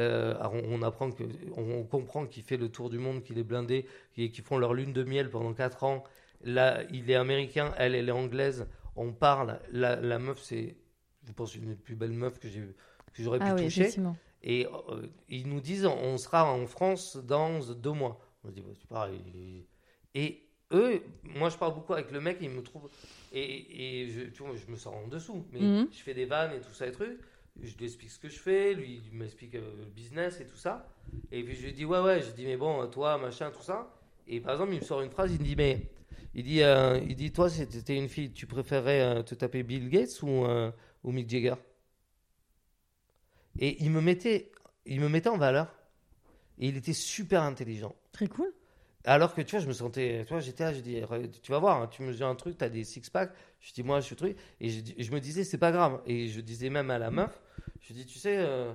On comprend qu'il fait le tour du monde, qu'il est blindé, qu'ils font leur lune de miel pendant 4 ans. Là, il est américain, elle est anglaise. On parle. La meuf, c'est, je pense, une des plus belles meufs que j'aurais pu toucher. Et ils nous disent, on sera en France dans 2 mois. On se dit, c'est pareil. Et eux, moi, je parle beaucoup avec le mec, il me trouve. Et tu vois, je me sens en dessous. Mais je fais des vannes et tout ça, et trucs. Je lui explique ce que je fais, lui il m'explique le business et tout ça. Et puis je lui dis ouais, je dis mais bon, toi, machin, tout ça. Et par exemple, il me sort une phrase, il me dit il dit toi, si t'étais une fille, tu préférais te taper Bill Gates ou Mick Jagger? Et il me mettait en valeur. Et il était super intelligent. Très cool. Alors que tu vois, je me sentais, tu vois, j'étais là, je dis, tu vas voir, hein, tu me dis un truc, t'as des six-packs. Je dis, moi, je suis truc. Et je me disais, c'est pas grave. Et je disais même à la meuf, je dis, tu sais,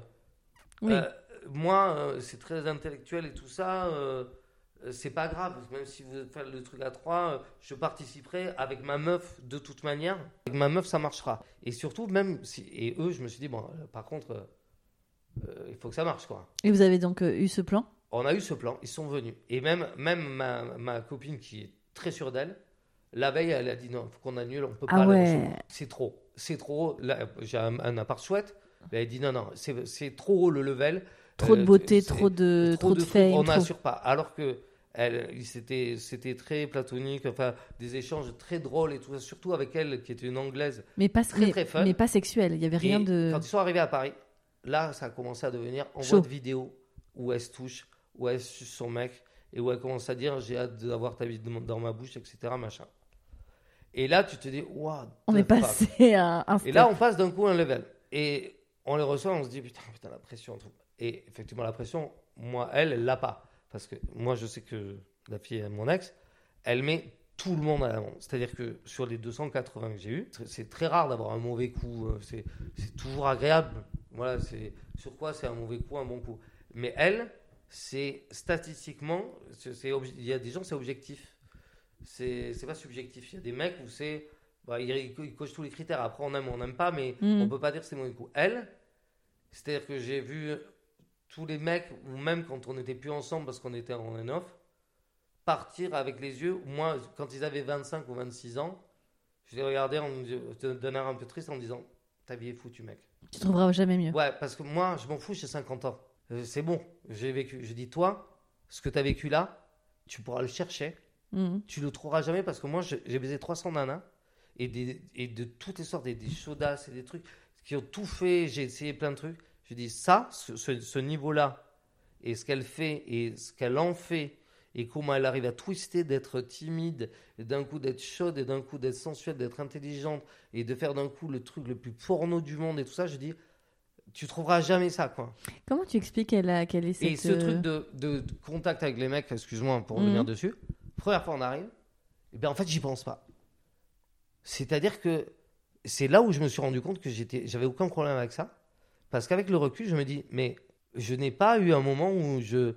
moi, c'est très intellectuel et tout ça. C'est pas grave, même si vous faites le truc à 3, je participerai avec ma meuf de toute manière. Avec ma meuf, ça marchera. Et surtout, même si. Et eux, je me suis dit, bon, par contre, il faut que ça marche, quoi. Et vous avez donc eu ce plan? On a eu ce plan, ils sont venus. Et même ma copine qui est très sûre d'elle, la veille, elle a dit non, il faut qu'on annule, on peut pas aller au show. C'est trop. Là, j'ai un appart chouette. Elle a dit non, c'est trop haut le level. Trop de beauté, trop de fame. On n'assure pas. Alors que c'était très platonique, enfin des échanges très drôles et tout ça, surtout avec elle qui était une anglaise. Mais pas très fun. Mais pas sexuelle. Il y avait rien de. Quand ils sont arrivés à Paris, là, ça a commencé à devenir envoi de vidéo où elle se touche, où elle suce son mec et où elle commence à dire j'ai hâte d'avoir ta vie dans ma bouche, etc. Machin. Et là, tu te dis waouh. On est passé à un step. Et là, on passe d'un coup un level. Et on les reçoit, on se dit putain la pression. Et effectivement, la pression, moi, elle l'a pas. Parce que moi, je sais que la fille, mon ex, elle met tout le monde à l'amende. C'est-à-dire que sur les 280 que j'ai eu, c'est très rare d'avoir un mauvais coup. C'est toujours agréable. Voilà, sur quoi c'est un mauvais coup, un bon coup. Mais elle, c'est statistiquement, il y a des gens, c'est objectif. C'est pas subjectif. Il y a des mecs où c'est, ils cochent tous les critères. Après, on aime ou on n'aime pas, mais on peut pas dire que c'est mauvais coup. Elle, c'est-à-dire que j'ai vu tous les mecs, ou même quand on n'était plus ensemble parce qu'on était en on-off, partir avec les yeux. Moi, quand ils avaient 25 ou 26 ans, je les regardais d'un air un peu triste en me disant ta vie est foutue, mec. Tu trouveras jamais mieux. Ouais, parce que moi, je m'en fous, j'ai 50 ans. C'est bon, j'ai vécu. Je dis, toi, ce que tu as vécu là, tu pourras le chercher. Tu le trouveras jamais parce que moi, j'ai baisé 300 nanas et de toutes les sortes, des chaudasses et des trucs qui ont tout fait. J'ai essayé plein de trucs. Je dis, ça, ce niveau-là, et ce qu'elle fait et ce qu'elle en fait, et comment elle arrive à twister, d'être timide, et d'un coup d'être chaude, et d'un coup d'être sensuelle, d'être intelligente, et de faire d'un coup le truc le plus porno du monde et tout ça, je dis, tu trouveras jamais ça, quoi. Comment tu expliques qu'elle est cette... Et ce truc de contact avec les mecs, excuse-moi pour revenir dessus, première fois on arrive, et bien en fait j'y pense pas. C'est-à-dire que c'est là où je me suis rendu compte que j'avais aucun problème avec ça, parce qu'avec le recul, je me dis, mais je n'ai pas eu un moment où je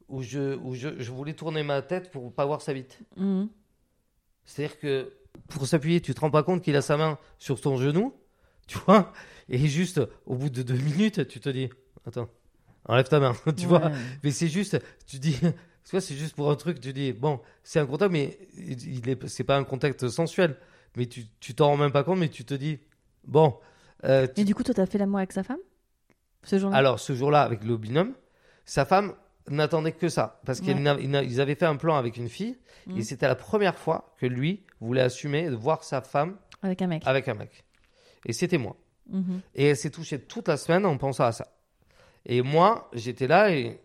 voulais tourner ma tête pour pas voir sa bite. C'est-à-dire que pour s'appuyer, tu te rends pas compte qu'il a sa main sur ton genou, tu vois, et juste au bout de 2 minutes, tu te dis, attends, enlève ta main, tu vois. Mais c'est juste, tu dis, tu vois, c'est juste pour un truc, tu dis, bon, c'est un contact, mais c'est pas un contact sensuel, mais tu t'en rends même pas compte, mais tu te dis, bon. Et du coup, toi, t'as fait l'amour avec sa femme ce jour-là? Alors, ce jour-là, avec le binôme, sa femme n'attendait que ça. Parce qu'ils avaient fait un plan avec une fille. Et c'était la première fois que lui voulait assumer de voir sa femme avec un mec. Et c'était moi. Et elle s'est touchée toute la semaine en pensant à ça. Et moi, j'étais là et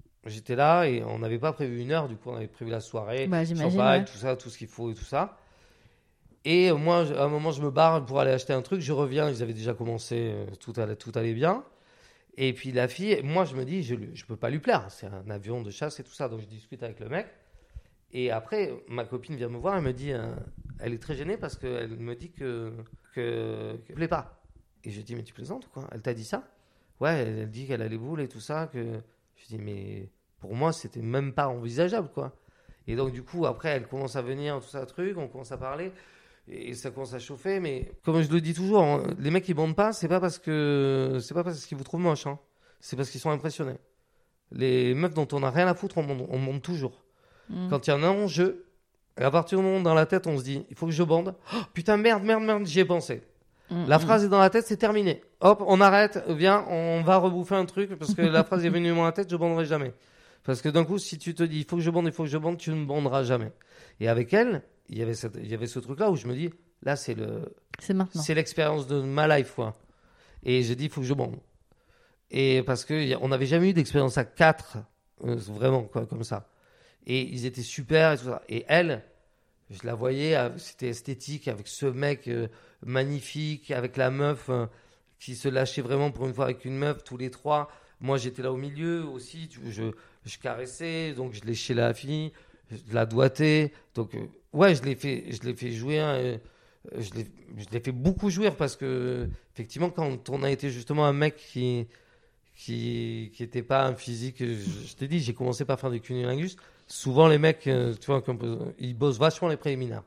on n'avait pas prévu 1 heure. Du coup, on avait prévu la soirée. Champagne, tout ça, tout ce qu'il faut et tout ça. Et moi, à un moment, je me barre pour aller acheter un truc. Je reviens, ils avaient déjà commencé, tout allait bien. Et puis la fille, moi je me dis, je peux pas lui plaire, c'est un avion de chasse et tout ça, donc je discute avec le mec. Et après, ma copine vient me voir, elle me dit, elle est très gênée parce qu'elle me dit que ne plaît pas. Et je dis, mais tu plaisantes ou quoi? Elle t'a dit ça? Ouais, elle dit qu'elle a les boules et tout ça. Je dis, mais pour moi, c'était même pas envisageable, quoi. Et donc du coup, après, elle commence à venir, tout ça, truc, on commence à parler. Et ça commence à chauffer, mais comme je le dis toujours, hein, les mecs qui bandent pas, c'est pas parce qu'ils vous trouvent moche, hein. C'est parce qu'ils sont impressionnés. Les meufs dont on a rien à foutre, on bande toujours. Quand il y a un enjeu, à partir du moment où dans la tête, on se dit, il faut que je bande. Oh, putain, merde, j'y ai pensé. La phrase est dans la tête, c'est terminé. Hop, on arrête, viens, on va rebouffer un truc parce que la phrase est venue dans la tête, je banderai jamais. Parce que d'un coup, si tu te dis, il faut que je bande, tu ne banderas jamais. Et avec elle, il y avait ce truc-là où je me dis, là, c'est maintenant. C'est l'expérience de ma life, quoi. Et j'ai dit, il faut que je bande. Et parce qu'on n'avait jamais eu d'expérience à 4 vraiment, quoi, comme ça. Et ils étaient super et tout ça. Et elle, je la voyais, c'était esthétique, avec ce mec magnifique, avec la meuf qui se lâchait vraiment pour une fois avec une meuf, tous les trois. Moi, j'étais là au milieu aussi, je caressais, donc je léchais la fille, je la doigtais. Donc, ouais, je l'ai fait jouer, je l'ai fait beaucoup jouir parce que, effectivement, quand on a été justement un mec qui était pas un physique, je t'ai dit, j'ai commencé par faire du cunnilingus. Souvent, les mecs, tu vois, ils bossent vachement les préliminaires.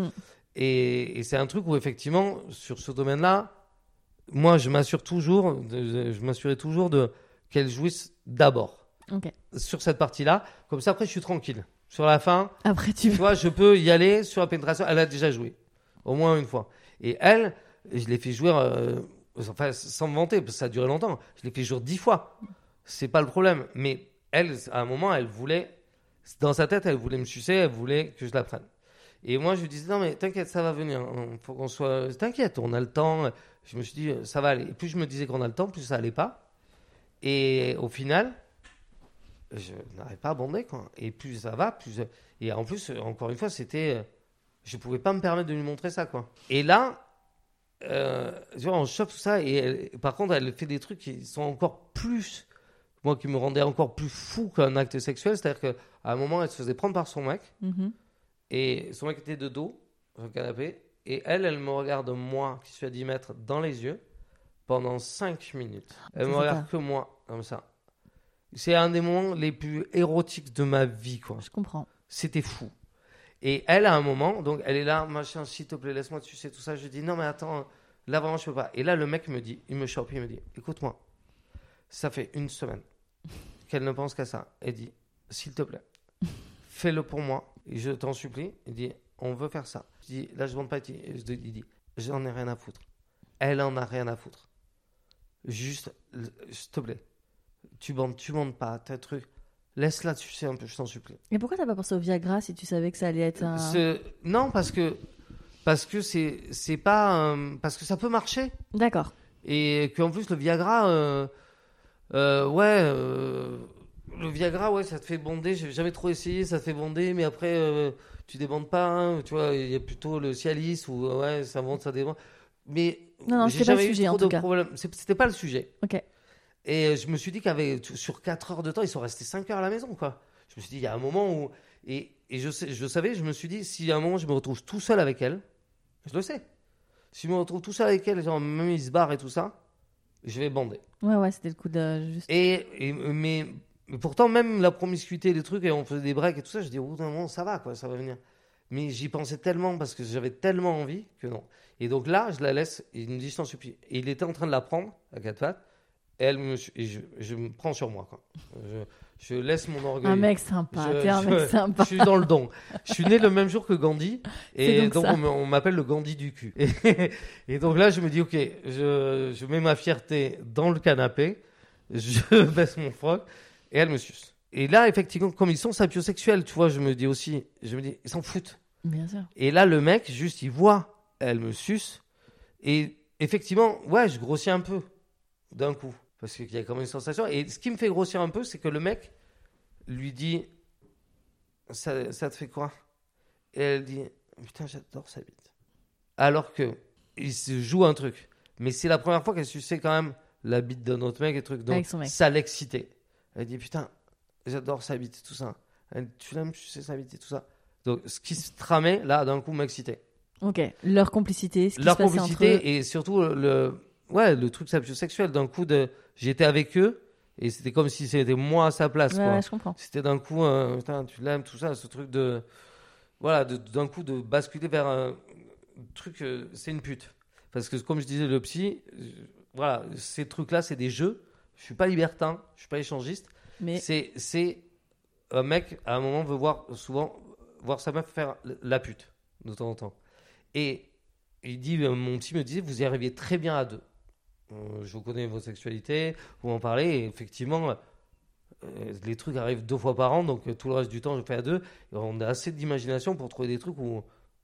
Et c'est un truc où, effectivement, sur ce domaine-là, moi, je m'assurais toujours qu'elle jouisse d'abord. Okay. Sur cette partie-là. Comme ça, après, je suis tranquille. Sur la fin, après, tu vois, je peux y aller sur la pénétration. Elle a déjà joué. Au moins une fois. Et elle, je l'ai fait jouer, enfin, sans me vanter, parce que ça a duré longtemps. Je l'ai fait jouer 10 fois. C'est pas le problème. Mais elle, à un moment, elle voulait, dans sa tête, elle voulait me sucer, elle voulait que je la prenne. Et moi, je lui disais, non, mais t'inquiète, ça va venir. Faut qu'on soit. T'inquiète, on a le temps. Je me suis dit, ça va aller. Et plus je me disais qu'on a le temps, plus ça allait pas. Et au final, je n'arrivais pas à bander, quoi. Et plus ça va, plus. Et en plus, encore une fois, c'était. Je pouvais pas me permettre de lui montrer ça, quoi. Et là, tu vois, on chope tout ça. Et par contre, elle fait des trucs qui sont encore plus. Moi, qui me rendaient encore plus fou qu'un acte sexuel. C'est-à-dire qu'à un moment, elle se faisait prendre par son mec. Et son mec était de dos, sur le canapé. Et elle me regarde, moi, qui suis à 10 mètres, dans les yeux, pendant 5 minutes. Elle me regarde que moi, comme ça. C'est un des moments les plus érotiques de ma vie, quoi. Je comprends. C'était fou. Et elle, à un moment, donc elle est là, machin, s'il te plaît, laisse-moi te sucer, tout ça. Je dis, non, mais attends, là, vraiment, je peux pas. Et là, le mec me dit, il me chope, il me dit, écoute-moi, ça fait 1 semaine qu'elle ne pense qu'à ça. Elle dit, s'il te plaît, fais-le pour moi. Et je t'en supplie. Il dit, on veut faire ça. Je dis, là, je ne demande pas. Il dit, j'en ai rien à foutre. Elle en a rien à foutre. Juste, s'il te plaît, tu bandes pas, t'as un truc. Laisse-la sucer un peu, je t'en supplie. Et pourquoi t'as pas pensé au Viagra si tu savais que ça allait être un... Non, parce que c'est pas... parce que ça peut marcher. D'accord. Et qu'en plus, le Viagra... le Viagra, ouais, ça te fait bander. J'ai jamais trop essayé, ça te fait bander. Mais après, tu débandes pas. Hein, tu vois, il y a plutôt le Cialis où, ouais, ça monte, ça débande. Mais non, j'ai c'était pas jamais le sujet, eu trop en tout de cas. problèmes. C'était pas le sujet. Ok. Et je me suis dit sur 4 heures de temps, ils sont restés 5 heures à la maison, quoi. Je me suis dit, il y a un moment où... Et je savais, je me suis dit, si à un moment je me retrouve tout seul avec elle, je le sais. Si je me retrouve tout seul avec elle, genre même il se barre et tout ça, je vais bander. Ouais, c'était le coup de... Juste... Mais pourtant, même la promiscuité, les trucs, et on faisait des breaks et tout ça, je dis, au bout d'un moment, ça va, quoi, ça va venir. Mais j'y pensais tellement parce que j'avais tellement envie que non. Et donc là, je la laisse, et il me dit, je t'en supplie. Et il était en train de la prendre à 4 pattes. Et je me prends sur moi, quoi. Je laisse mon orgueil. Un mec sympa, t'es un mec sympa. Je suis dans le don. Je suis né le même jour que Gandhi. Et donc on m'appelle le Gandhi du cul. Et donc là, je me dis, ok, je mets ma fierté dans le canapé. Je baisse mon froc. Et elle me suce. Et là, effectivement, comme ils sont sapiosexuels, tu vois, je me dis, ils s'en foutent. Bien sûr. Et là, le mec, juste, il voit, elle me suce. Et effectivement, ouais, je grossis un peu d'un coup. Parce qu'il y a quand même une sensation. Et ce qui me fait grossir un peu, c'est que le mec lui dit, ça te fait quoi? Et elle dit, putain, j'adore sa bite. Alors que il se joue un truc. Mais c'est la première fois qu'elle suçait quand même la bite d'un autre mec et truc. Donc ça l'excitait. Elle dit, putain, j'adore sa bite et tout ça. Elle dit, tu l'aimes sucer sa bite et tout ça. Donc ce qui se tramait, là, d'un coup, m'excitait. Ok, leur complicité, ce qui leur se passait complicité entre eux. Et surtout le truc sapiosexuel. D'un coup, j'étais avec eux et c'était comme si c'était moi à sa place. Ouais, quoi. ouais, je comprends. C'était d'un coup, putain, tu l'aimes, tout ça, ce truc de. Voilà, d'un coup de basculer vers un truc, c'est une pute. Parce que comme je disais, le psy, voilà, ces trucs-là, c'est des jeux. Je suis pas libertin, je suis pas échangiste. Mais c'est un mec, à un moment, veut voir sa meuf faire la pute, de temps en temps. Et il dit, mon psy me disait, vous y arriviez très bien à deux. Je vous connais vos sexualités, vous en parlez, et effectivement, les trucs arrivent 2 fois par an, donc tout le reste du temps, je fais à 2. Et on a assez d'imagination pour trouver des trucs où,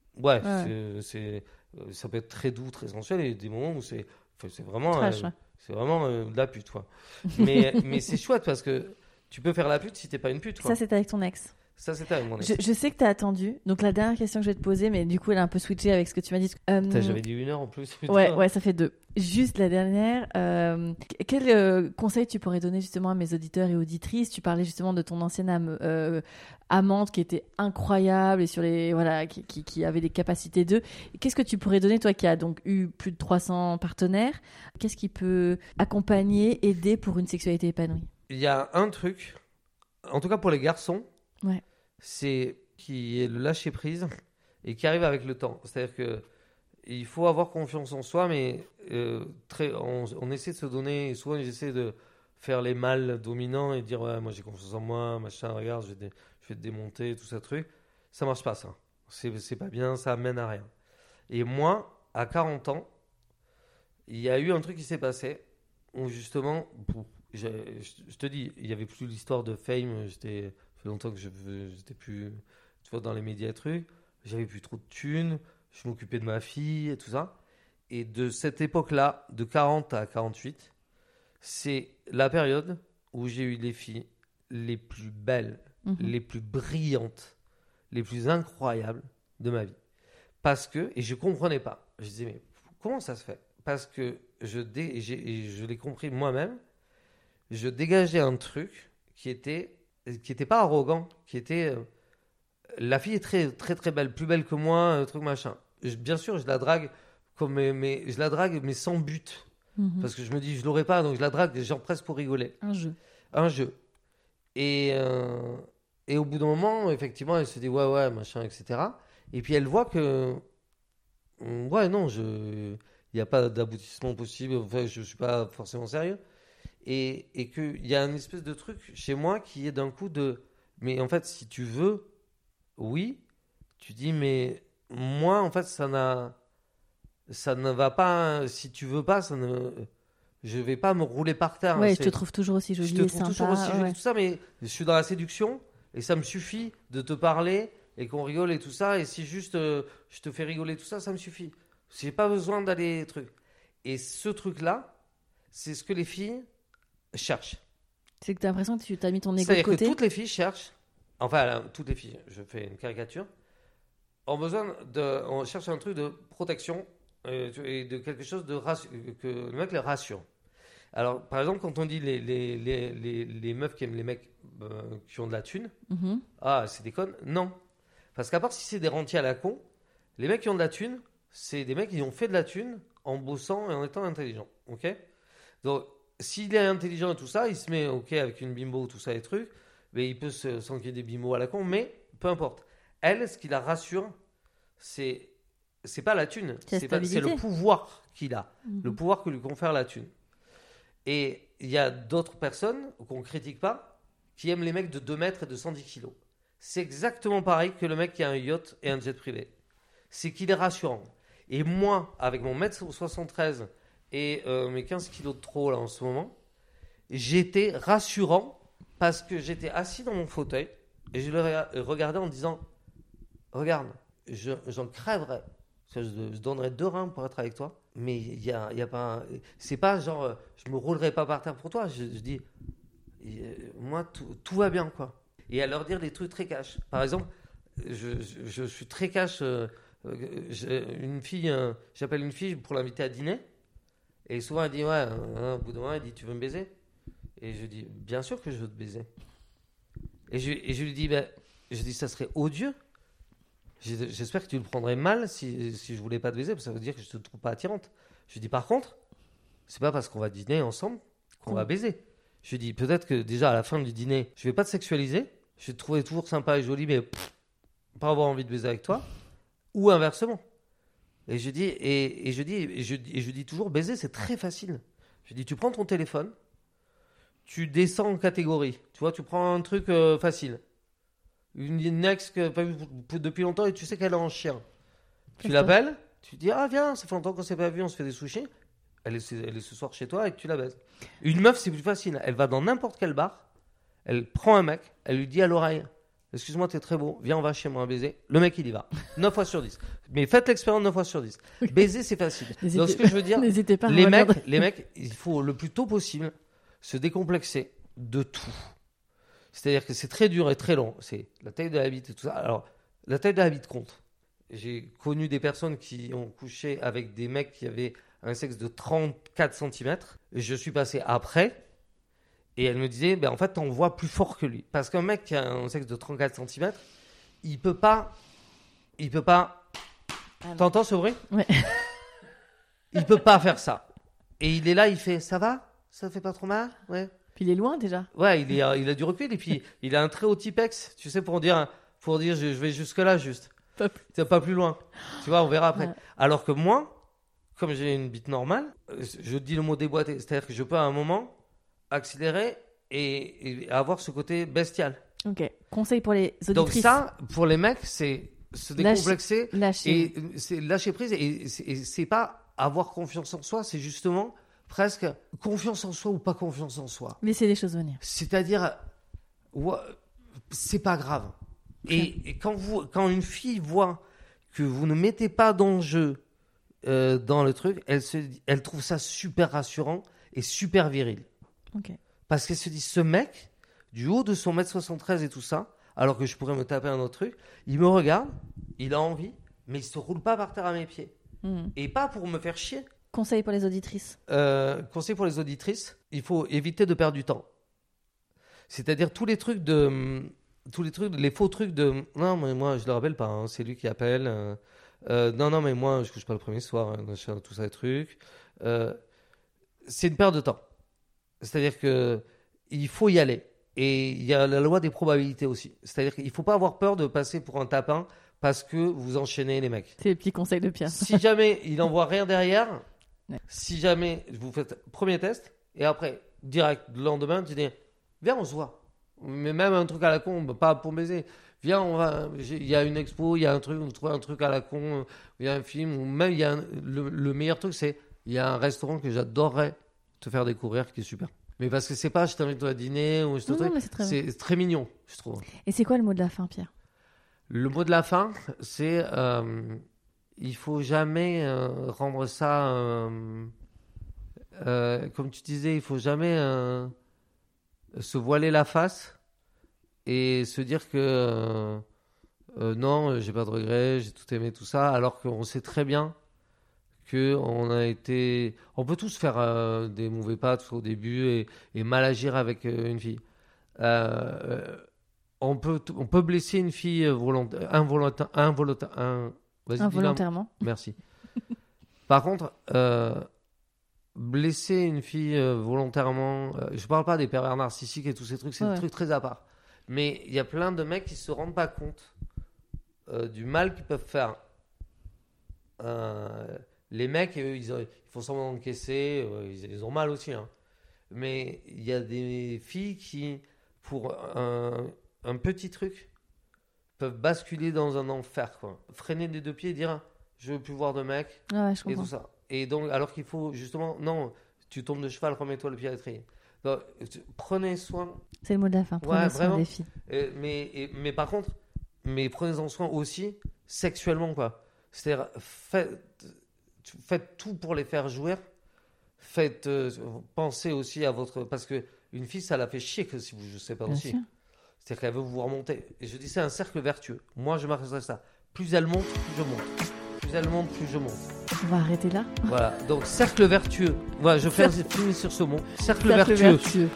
ça peut être très doux, très sensuel, et des moments où c'est vraiment, Trash, c'est vraiment de la pute, quoi. Mais c'est chouette parce que tu peux faire la pute si t'es pas une pute, quoi. Ça, c'était avec ton ex. Ça, c'était avec mon ex. Je sais que t'as attendu. Donc, la dernière question que je vais te poser, mais du coup, elle a un peu switché avec ce que tu m'as dit. J'avais dit 1 heure en plus. Putain. Ouais, ça fait 2. Juste la dernière. Quel conseil tu pourrais donner justement à mes auditeurs et auditrices? Tu parlais justement de ton ancienne amante qui était incroyable et sur les voilà qui avait des capacités d'eux. Qu'est-ce que tu pourrais donner, toi qui as donc eu plus de 300 partenaires? Qu'est-ce qui peut accompagner, aider pour une sexualité épanouie? Il y a un truc, en tout cas pour les garçons, Ouais. c'est qui est le lâcher prise et qui arrive avec le temps. C'est-à-dire que il faut avoir confiance en soi, mais on essaie de se donner. Et souvent, j'essaie de faire les mâles dominants et dire ouais, moi j'ai confiance en moi, machin, regarde, je vais te démonter, tout ça truc. Ça marche pas, ça. C'est pas bien, ça mène à rien. Et moi, à 40 ans, il y a eu un truc qui s'est passé où justement, je te dis, il y avait plus l'histoire de fame. Ça fait longtemps que j'étais plus, tu vois, dans les médias et trucs. J'avais plus trop de thunes. Je m'occupais de ma fille et tout ça. Et de cette époque-là, de 40 à 48, c'est la période où j'ai eu les filles les plus belles, les plus brillantes, les plus incroyables de ma vie. Parce que, et je comprenais pas. Je disais, mais comment ça se fait? Parce que je l'ai compris moi-même, je dégageais un truc qui était pas arrogant, qui était... la fille est très, très, très belle, plus belle que moi, truc machin. Bien sûr, je la drague je la drague, mais sans but. Parce que je me dis, je l'aurais pas, donc je la drague, genre presque pour rigoler. Un jeu. Et au bout d'un moment, effectivement, elle se dit, ouais, machin, etc. Et puis elle voit que, ouais, non, il n'y a pas d'aboutissement possible, enfin, je suis pas forcément sérieux. Et qu'il y a une espèce de truc chez moi qui est d'un coup de, mais en fait, si tu veux, oui, tu dis, mais moi, en fait, ça ne va pas. Si tu veux pas, je vais pas me rouler par terre. Ouais, je te trouve toujours aussi jolie et sympa. Toujours aussi jolie, tout ça, mais je suis dans la séduction et ça me suffit de te parler et qu'on rigole et tout ça. Et si juste je te fais rigoler tout ça, ça me suffit. J'ai pas besoin d'aller truc. Et ce truc-là, c'est ce que les filles cherchent. C'est que tu as l'impression que tu as mis ton ego de C'est-à-dire côté. que toutes les filles cherchent. Enfin, toutes les filles, je fais une caricature, on cherche un truc de protection et de quelque chose que le mec les rassure. Alors, par exemple, quand on dit les meufs qui aiment les mecs qui ont de la thune, c'est des connes. Non. Parce qu'à part si c'est des rentiers à la con, les mecs qui ont de la thune, c'est des mecs qui ont fait de la thune en bossant et en étant intelligents. Ok ? Donc, s'il est intelligent et tout ça, il se met avec une bimbo, tout ça, les trucs. Mais il peut s'enquiller des bimbos à la con, mais peu importe. Elle, ce qui la rassure, c'est pas la thune, c'est le pouvoir qu'il a, le pouvoir que lui confère la thune. Et il y a d'autres personnes qu'on critique pas, qui aiment les mecs de 2 mètres et de 110 kilos. C'est exactement pareil que le mec qui a un yacht et un jet privé. C'est qu'il est rassurant. Et moi, avec mon 1m73 et mes 15 kilos de trop là en ce moment, j'étais rassurant. Parce que j'étais assis dans mon fauteuil et je le regardais en disant regarde, j'en crèverais. Je donnerais 2 reins pour être avec toi. Mais il y a pas. C'est pas genre je me roulerai pas par terre pour toi. Je dis moi tout va bien quoi. Et à leur dire des trucs très cash. Par exemple, je suis très cash. J'appelle une fille pour l'inviter à dîner. Et souvent elle dit ouais. Au bout d'un moment elle dit tu veux me baiser? Et je dis, bien sûr que je veux te baiser. Et je lui dis, ça serait odieux. J'espère que tu le prendrais mal si je voulais pas te baiser, parce que ça veut dire que je te trouve pas attirante. Je lui dis, par contre, c'est pas parce qu'on va dîner ensemble qu'on va baiser. Je lui dis, peut-être que déjà à la fin du dîner, je vais pas te sexualiser. Je vais te trouver toujours sympa et jolie, mais pas avoir envie de baiser avec toi. Ou inversement. Et je dis toujours, baiser, c'est très facile. Je dis, tu prends ton téléphone. Tu descends en catégorie. Tu vois, tu prends un truc facile. Une ex que tu n'as pas vue depuis longtemps et tu sais qu'elle est en chien. Tu l'appelles, tu dis ah viens, ça fait longtemps qu'on ne s'est pas vu, on se fait des sushis. Elle est ce soir chez toi et que tu la baises. Une meuf, c'est plus facile. Elle va dans n'importe quel bar, elle prend un mec, elle lui dit à l'oreille excuse-moi, t'es très beau, viens, on va chez moi baiser. Le mec, il y va. 9 fois sur 10. Mais faites l'expérience 9 fois sur 10. Baiser, c'est facile. Donc, ce que je veux dire, n'hésitez pas les mecs, il faut le plus tôt possible se décomplexer de tout. C'est-à-dire que c'est très dur et très long. C'est la taille de la bite et tout ça. Alors, la taille de la bite compte. J'ai connu des personnes qui ont couché avec des mecs qui avaient un sexe de 34 cm. Je suis passé après et elle me disait, en fait, t'en vois plus fort que lui. Parce qu'un mec qui a un sexe de 34 cm, il peut pas... T'entends ce bruit ? Ouais. Il peut pas faire ça. Et il est là, il fait, ça va ? Ça fait pas trop mal ? Ouais. Puis il est loin déjà. Ouais, il a du recul et puis il a un très haut typex, tu sais, pour dire je vais jusque là juste. Pas plus loin. Tu vois, on verra après. Ouais. Alors que moi, comme j'ai une bite normale, je dis le mot déboîté, c'est-à-dire que je peux à un moment accélérer et avoir ce côté bestial. Ok. Conseil pour les auditrices. Donc ça, pour les mecs, c'est se décomplexer lâcher. Et c'est lâcher prise et c'est pas avoir confiance en soi, c'est justement presque confiance en soi ou pas confiance en soi. Laisser les choses venir. C'est-à-dire, c'est pas grave. Et quand une fille voit que vous ne mettez pas d'enjeu dans le truc, elle trouve ça super rassurant et super viril. Okay. Parce qu'elle se dit, ce mec, du haut de son 1m73 et tout ça, alors que je pourrais me taper un autre truc, il me regarde, il a envie, mais il se roule pas par terre à mes pieds. Et pas pour me faire chier. Conseil pour les auditrices. Conseil pour les auditrices, il faut éviter de perdre du temps. C'est-à-dire les faux trucs de non mais moi je le rappelle pas, hein, c'est lui qui appelle. Non mais moi je couche pas le premier soir, hein, tout ça les trucs. C'est une perte de temps. C'est-à-dire que il faut y aller. Et il y a la loi des probabilités aussi. C'est-à-dire qu'il faut pas avoir peur de passer pour un tapin parce que vous enchaînez les mecs. C'est le petit conseil de Pierre. Si jamais il n'envoie rien derrière, si jamais vous faites premier test et après direct le lendemain tu dis viens on se voit. Mais même un truc à la con, pas pour baiser. Viens, il y a une expo, il y a un truc, on trouve un truc à la con, il y a un film, ou même il y a le meilleur truc, c'est il y a un restaurant que j'adorerais te faire découvrir qui est super. Mais parce que c'est pas je t'invite à dîner ou je te c'est très mignon, je trouve. Et c'est quoi le mot de la fin, Pierre ? Le mot de la fin, c'est il faut jamais rendre ça comme tu disais, il faut jamais se voiler la face et se dire que non, j'ai pas de regrets, j'ai tout aimé, tout ça, alors qu'on sait très bien qu'on peut tous faire des mauvais pas au début et mal agir avec une fille. On peut blesser une fille involontairement. Merci. Par contre, blesser une fille volontairement, je parle pas des pervers narcissiques et tous ces trucs, c'est des trucs très à part. Mais il y a plein de mecs qui se rendent pas compte du mal qu'ils peuvent faire. Les mecs, ils font semblant d'encaisser, ils ont mal aussi. Hein. Mais il y a des filles qui, pour un petit truc, peuvent basculer dans un enfer. Quoi. Freiner des deux pieds et dire je veux plus voir de mecs et tout ça. Et donc, alors qu'il faut justement, non, tu tombes de cheval, remets-toi le pied à l'étrier. Donc, prenez soin. C'est le mot de la fin. Prenez soin des filles. Mais par contre, prenez-en soin aussi sexuellement, quoi. C'est-à-dire, faites tout pour les faire jouir. Pensez aussi à votre, parce que une fille, ça la fait chier que si vous ne savez pas aussi. Sûr. C'est-à-dire qu'elle veut vous remonter. Et je dis, c'est un cercle vertueux. Moi, je marquerai ça. Plus elle monte, plus je monte. Plus elle monte, plus je monte. On va arrêter là. Voilà, donc cercle vertueux. Voilà, je finis sur ce mot. Cercle vertueux.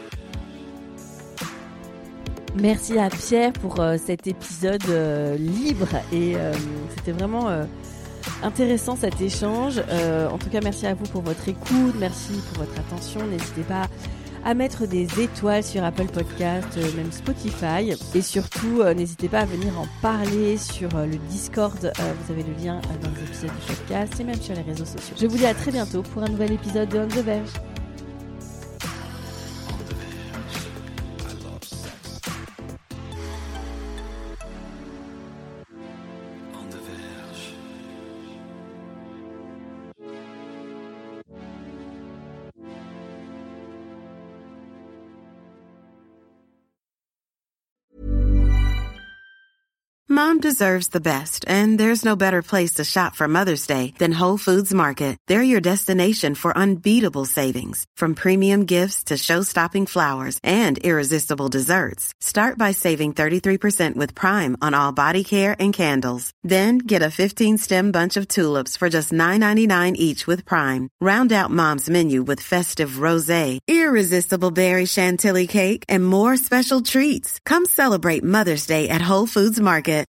Merci à Pierre pour cet épisode libre et c'était vraiment intéressant cet échange. En tout cas, merci à vous pour votre écoute, merci pour votre attention. N'hésitez pas à mettre des étoiles sur Apple Podcast, même Spotify. Et surtout, n'hésitez pas à venir en parler sur le Discord. Vous avez le lien dans les épisodes du podcast et même sur les réseaux sociaux. Je vous dis à très bientôt pour un nouvel épisode de On the Verge. Mom deserves the best, and there's no better place to shop for Mother's Day than Whole Foods Market. They're your destination for unbeatable savings, from premium gifts to show-stopping flowers and irresistible desserts. Start by saving 33% with Prime on all body care and candles. Then get a 15-stem bunch of tulips for just $9.99 each with Prime. Round out Mom's menu with festive rosé, irresistible berry chantilly cake, and more special treats. Come celebrate Mother's Day at Whole Foods Market.